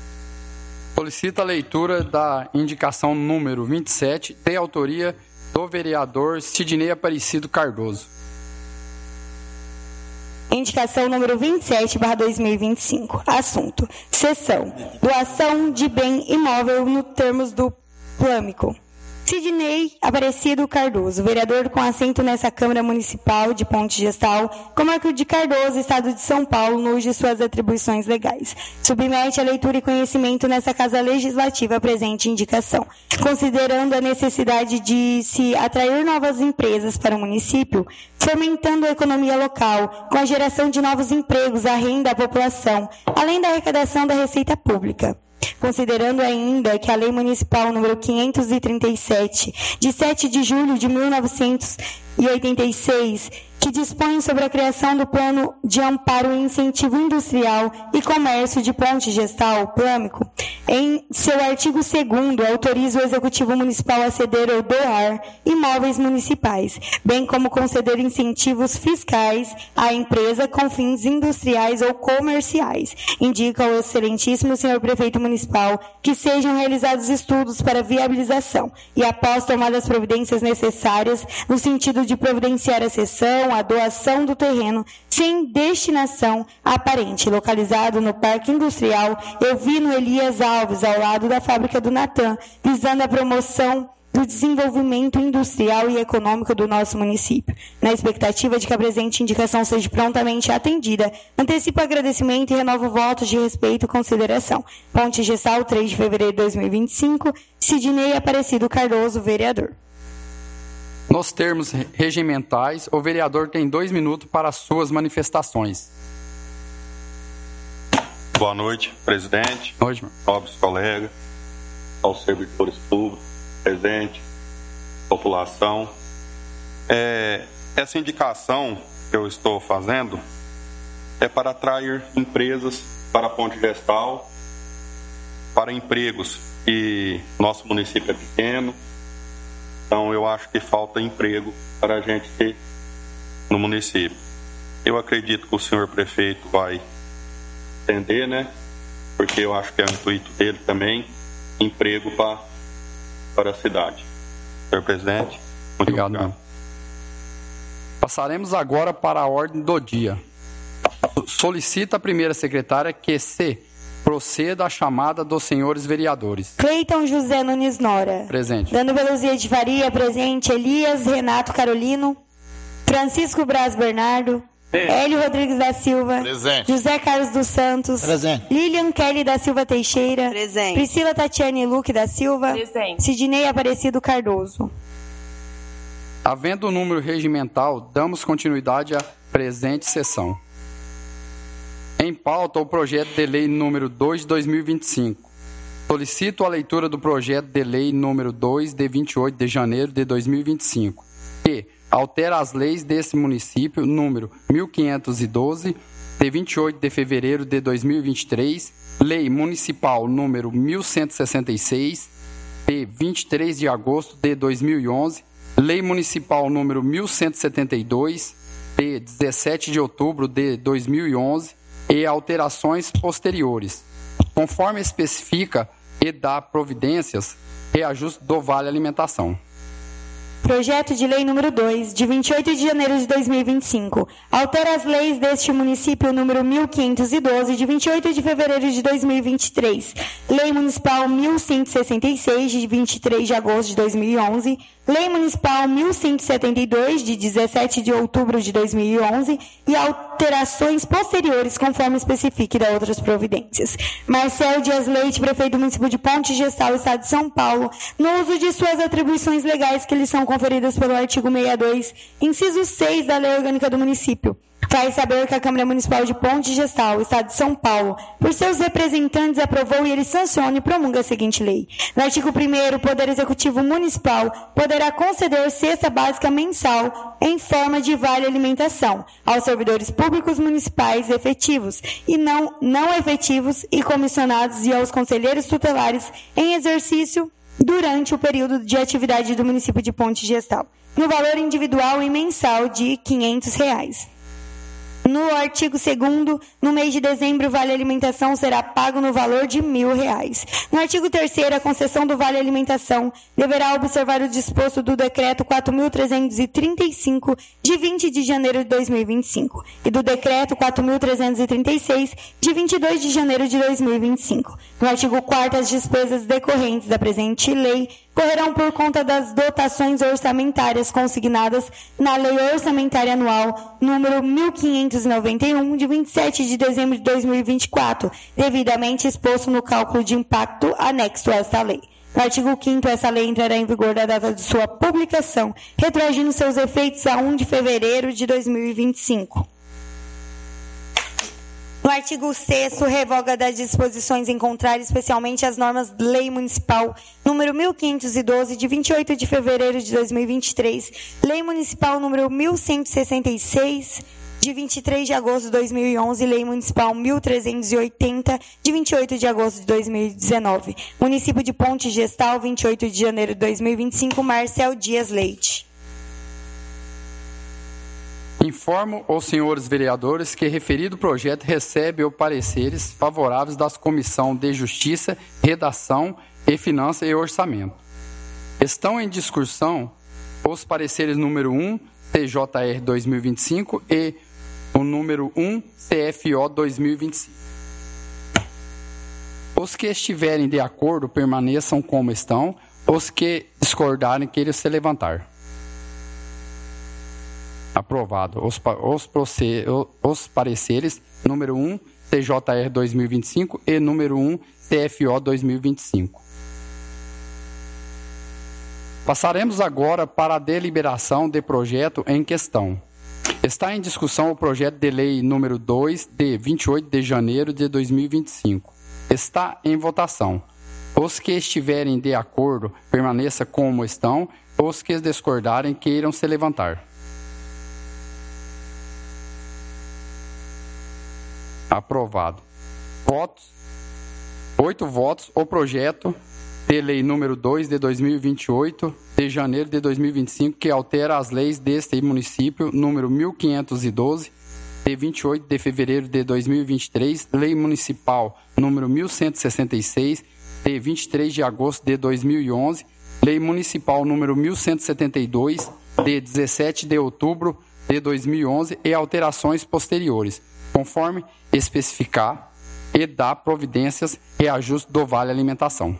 Solicita a leitura da indicação número vinte e sete, de autoria do vereador Sidnei Aparecido Cardoso. Indicação número vinte e sete, barra dois mil e vinte e cinco. Assunto: cessão, doação de bem imóvel nos termos do plâmico. Sidnei Aparecido Cardoso, vereador com assento nessa Câmara Municipal de Ponte Gestal, Comarca de Cardoso, Estado de São Paulo, no uso de suas atribuições legais. Submete a leitura e conhecimento nessa Casa Legislativa a presente indicação. Considerando a necessidade de se atrair novas empresas para o município, fomentando a economia local, com a geração de novos empregos, a renda à população, além da arrecadação da receita pública. Considerando ainda que a Lei Municipal número quinhentos e trinta e sete, de sete de julho de mil novecentos e oitenta e seis, que dispõe sobre a criação do Plano de Amparo e Incentivo Industrial e Comércio de Ponte Gestal, Plâmico, em seu artigo segundo, autoriza o Executivo Municipal a ceder ou doar imóveis municipais, bem como conceder incentivos fiscais à empresa com fins industriais ou comerciais. Indica ao excelentíssimo senhor Prefeito Municipal que sejam realizados estudos para viabilização e, após tomadas as providências necessárias, no sentido de providenciar a cessão, a doação do terreno sem destinação aparente, localizado no Parque Industrial Elvino Elias Alves, ao lado da fábrica do Natan, visando a promoção do desenvolvimento industrial e econômico do nosso município. Na expectativa de que a presente indicação seja prontamente atendida, antecipo o agradecimento e renovo votos de respeito e consideração. Ponte Gestal, três de fevereiro de dois mil e vinte e cinco, Sidnei Aparecido Cardoso, vereador. Nos termos regimentais, o vereador tem dois minutos para suas manifestações. Boa noite, presidente. Boa noite, nobres colegas, aos servidores públicos, presente, população. É, essa indicação que eu estou fazendo é para atrair empresas para a Ponte Gestal para empregos, e nosso município é pequeno, então eu acho que falta emprego para a gente ter no município. Eu acredito que o senhor prefeito vai entender, né? Porque eu acho que é o intuito dele também, emprego para, para a cidade. Senhor presidente, muito obrigado. obrigado. Passaremos agora para a ordem do dia. Solicita a primeira secretária que se proceda à chamada dos senhores vereadores. Cleiton José Nunes Nora. Presente. Dando Veluzia de Faria, presente. Elias Renato Carolino. Francisco Braz Bernardo. Presente. Hélio Rodrigues da Silva. Presente. José Carlos dos Santos. Presente. Lilian Kelly da Silva Teixeira. Presente. Priscila Tatiane Luque da Silva. Presente. Sidnei Aparecido Cardoso. Havendo o número regimental, damos continuidade à presente sessão. Em pauta, o projeto de lei número dois de dois mil e vinte e cinco. Solicito a leitura do projeto de lei número dois, de vinte e oito de janeiro de dois mil e vinte e cinco, que altera as leis desse município número mil quinhentos e doze, de vinte e oito de fevereiro de dois mil e vinte e três, lei municipal número mil cento e sessenta e seis, de vinte e três de agosto de dois mil e onze, lei municipal número mil cento e setenta e dois, de dezessete de outubro de dois mil e onze, e alterações posteriores, conforme especifica e dá providências, reajuste do Vale Alimentação. Projeto de Lei número dois, de vinte e oito de janeiro de dois mil e vinte e cinco. Altera as leis deste município número mil quinhentos e doze, de vinte e oito de fevereiro de dois mil e vinte e três. Lei Municipal mil cento e sessenta e seis, de vinte e três de agosto de dois mil e onze. Lei Municipal mil cento e setenta e dois, de dezessete de outubro de dois mil e onze, e alterações posteriores, conforme especifique e da outras providências. Marcelo Dias Leite, prefeito do município de Ponte Gestal, Estado de São Paulo, no uso de suas atribuições legais que lhe são conferidas pelo artigo sessenta e dois, inciso seis da Lei Orgânica do Município, faz saber que a Câmara Municipal de Ponte Gestal, Estado de São Paulo, por seus representantes, aprovou e ele sanciona e promulga a seguinte lei. No artigo primeiro, o Poder Executivo Municipal poderá conceder cesta básica mensal em forma de vale alimentação aos servidores públicos municipais efetivos e não, não efetivos e comissionados e aos conselheiros tutelares em exercício durante o período de atividade do município de Ponte Gestal, no valor individual e mensal de quinhentos reais. No artigo segundo, no mês de dezembro, o Vale Alimentação será pago no valor de mil reais. No artigo terceiro, a concessão do Vale Alimentação deverá observar o disposto do Decreto quatro mil trezentos e trinta e cinco, de vinte de janeiro de dois mil e vinte e cinco, e do Decreto quatro mil trezentos e trinta e seis, de vinte e dois de janeiro de dois mil e vinte e cinco. No artigo quarto, as despesas decorrentes da presente lei correrão por conta das dotações orçamentárias consignadas na Lei Orçamentária Anual número mil quinhentos e noventa e um, de vinte e sete de dezembro de dois mil e vinte e quatro, devidamente exposto no cálculo de impacto anexo a esta lei. No artigo quinto, essa lei entrará em vigor da data de sua publicação, retroagindo seus efeitos a primeiro de fevereiro de dois mil e vinte e cinco. No artigo sexto, revoga das disposições em contrário, especialmente as normas da Lei Municipal número mil quinhentos e doze, de vinte e oito de fevereiro de dois mil e vinte e três, Lei Municipal número mil cento e sessenta e seis, de vinte e três de agosto de dois mil e onze, Lei Municipal mil trezentos e oitenta, de vinte e oito de agosto de dois mil e dezenove. Município de Ponte Gestal, vinte e oito de janeiro de dois mil e vinte e cinco, Marcel Dias Leite. Informo aos senhores vereadores que referido projeto recebe os pareceres favoráveis das Comissões de Justiça, Redação e Finanças e Orçamento. Estão em discussão os pareceres número um, C J R dois mil e vinte e cinco, e o número um, C F O dois mil e vinte e cinco. Os que estiverem de acordo permaneçam como estão, os que discordarem queiram se levantar. Aprovado. Os, os, os pareceres número um, C J R dois mil e vinte e cinco e número um, C F O dois mil e vinte e cinco. Passaremos agora para a deliberação de projeto em questão. Está em discussão o projeto de lei número dois, de vinte e oito de janeiro de dois mil e vinte e cinco. Está em votação. Os que estiverem de acordo permaneçam como estão, os que discordarem queiram se levantar. Aprovado. Votos. Oito votos, o projeto de lei número dois de dois mil e vinte e oito, de janeiro de dois mil e vinte e cinco, que altera as leis deste município, número mil quinhentos e doze, de vinte e oito de fevereiro de dois mil e vinte e três, lei municipal número mil cento e sessenta e seis, de vinte e três de agosto de dois mil e onze, lei municipal número mil cento e setenta e dois, de dezessete de outubro de dois mil e onze, e alterações posteriores, conforme especificar, e dar providências e ajuste do Vale Alimentação.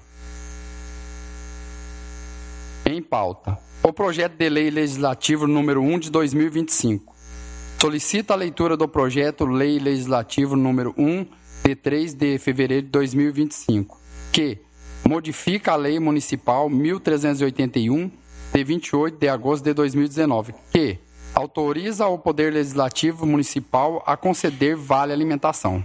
Em pauta, o projeto de lei legislativo número um de dois mil e vinte e cinco. Solicita a leitura do projeto lei legislativo número um de três de fevereiro de dois mil e vinte e cinco, que modifica a lei municipal mil trezentos e oitenta e um de vinte e oito de agosto de dois mil e dezenove, que autoriza o Poder Legislativo Municipal a conceder Vale Alimentação.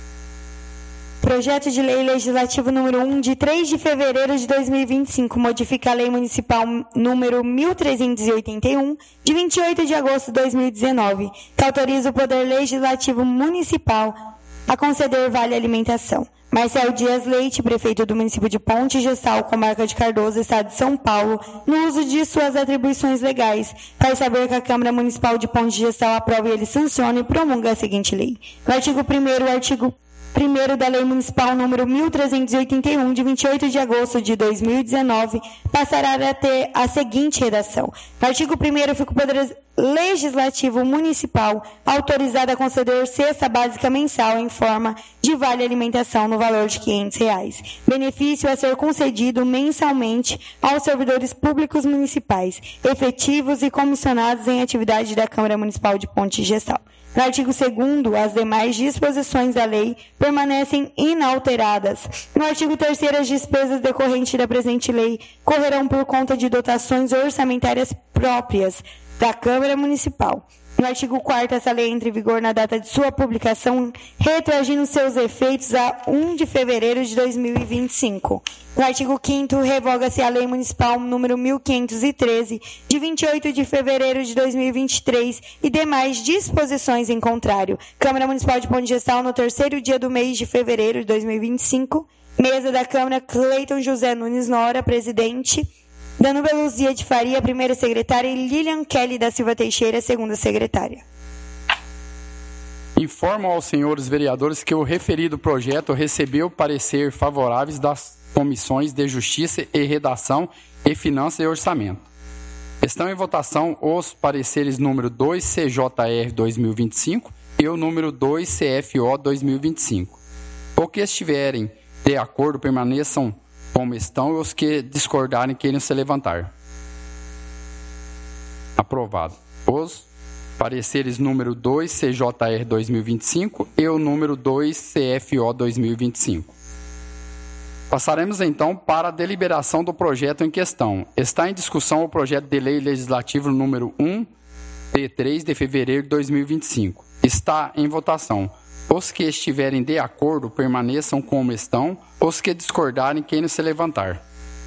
Projeto de lei legislativo número um de três de fevereiro de dois mil e vinte e cinco, modifica a lei municipal número mil trezentos e oitenta e um, de vinte e oito de agosto de dois mil e dezenove, que autoriza o Poder Legislativo Municipal a conceder Vale Alimentação. Marcelo Dias Leite, prefeito do município de Ponte Gestal, comarca de Cardoso, estado de São Paulo, no uso de suas atribuições legais, faz saber que a Câmara Municipal de Ponte Gestal aprova e ele sanciona e promulga a seguinte lei. No artigo primeiro, o artigo primeiro da Lei Municipal número mil trezentos e oitenta e um, de vinte e oito de agosto de dois mil e dezenove, passará a ter a seguinte redação. No artigo primeiro, fica o Poder Legislativo Municipal autorizado a conceder cesta básica mensal em forma de vale alimentação no valor de quinhentos reais. Benefício a ser concedido mensalmente aos servidores públicos municipais, efetivos e comissionados em atividade da Câmara Municipal de Ponte Gestal. No artigo segundo, as demais disposições da lei permanecem inalteradas. No artigo terceiro, as despesas decorrentes da presente lei correrão por conta de dotações orçamentárias próprias da Câmara Municipal. No artigo quarto, essa lei entra em vigor na data de sua publicação, retroagindo seus efeitos a um de fevereiro de dois mil e vinte e cinco. No artigo quinto, revoga-se a Lei Municipal número mil quinhentos e treze, de vinte e oito de fevereiro de dois mil e vinte e três, e demais disposições em contrário. Câmara Municipal de Ponte Gestal, no terceiro dia do mês de fevereiro de dois mil e vinte e cinco. Mesa da Câmara, Cleiton José Nunes Nora, presidente. Danúbia Luzia de Faria, primeira secretária, e Lilian Kelly da Silva Teixeira, segunda secretária. Informo aos senhores vereadores que o referido projeto recebeu parecer favoráveis das comissões de Justiça e Redação e Finanças e Orçamento. Estão em votação os pareceres número dois C J R dois mil e vinte e cinco e o número dois C F O dois mil e vinte e cinco. O que estiverem de acordo permaneçam como estão, e os que discordarem queiram se levantar. Aprovado. Os pareceres número dois C J R dois mil e vinte e cinco e o número dois C F O dois mil e vinte e cinco. Passaremos então para a deliberação do projeto em questão. Está em discussão o projeto de lei legislativo número um de três de fevereiro de dois mil e vinte e cinco. Está em votação. Os que estiverem de acordo permaneçam como estão, os que discordarem queiram se levantar.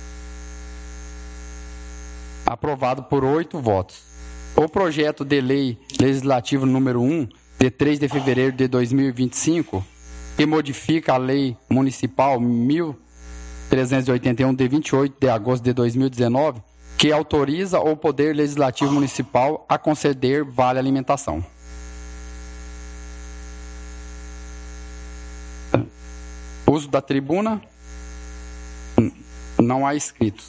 Aprovado por oito votos. O projeto de lei legislativo número um, de três de fevereiro de dois mil e vinte e cinco, que modifica a lei municipal mil trezentos e oitenta e um, de vinte e oito de agosto de dois mil e dezenove, que autoriza o Poder Legislativo Municipal a conceder Vale Alimentação. Uso da tribuna. Não há inscritos.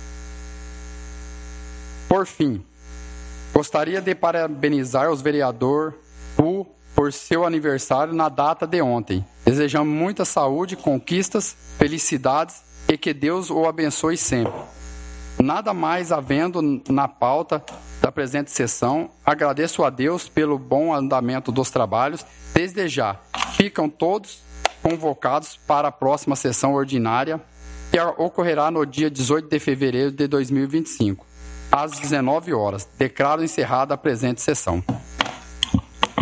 Por fim, gostaria de parabenizar os vereadores Pu por seu aniversário na data de ontem. Desejamos muita saúde, conquistas, felicidades e que Deus o abençoe sempre. Nada mais havendo na pauta da presente sessão, agradeço a Deus pelo bom andamento dos trabalhos. Desde já, ficam todos convocados para a próxima sessão ordinária, que ocorrerá no dia dezoito de fevereiro de dois mil e vinte e cinco, às dezenove horas. Declaro encerrada a presente sessão.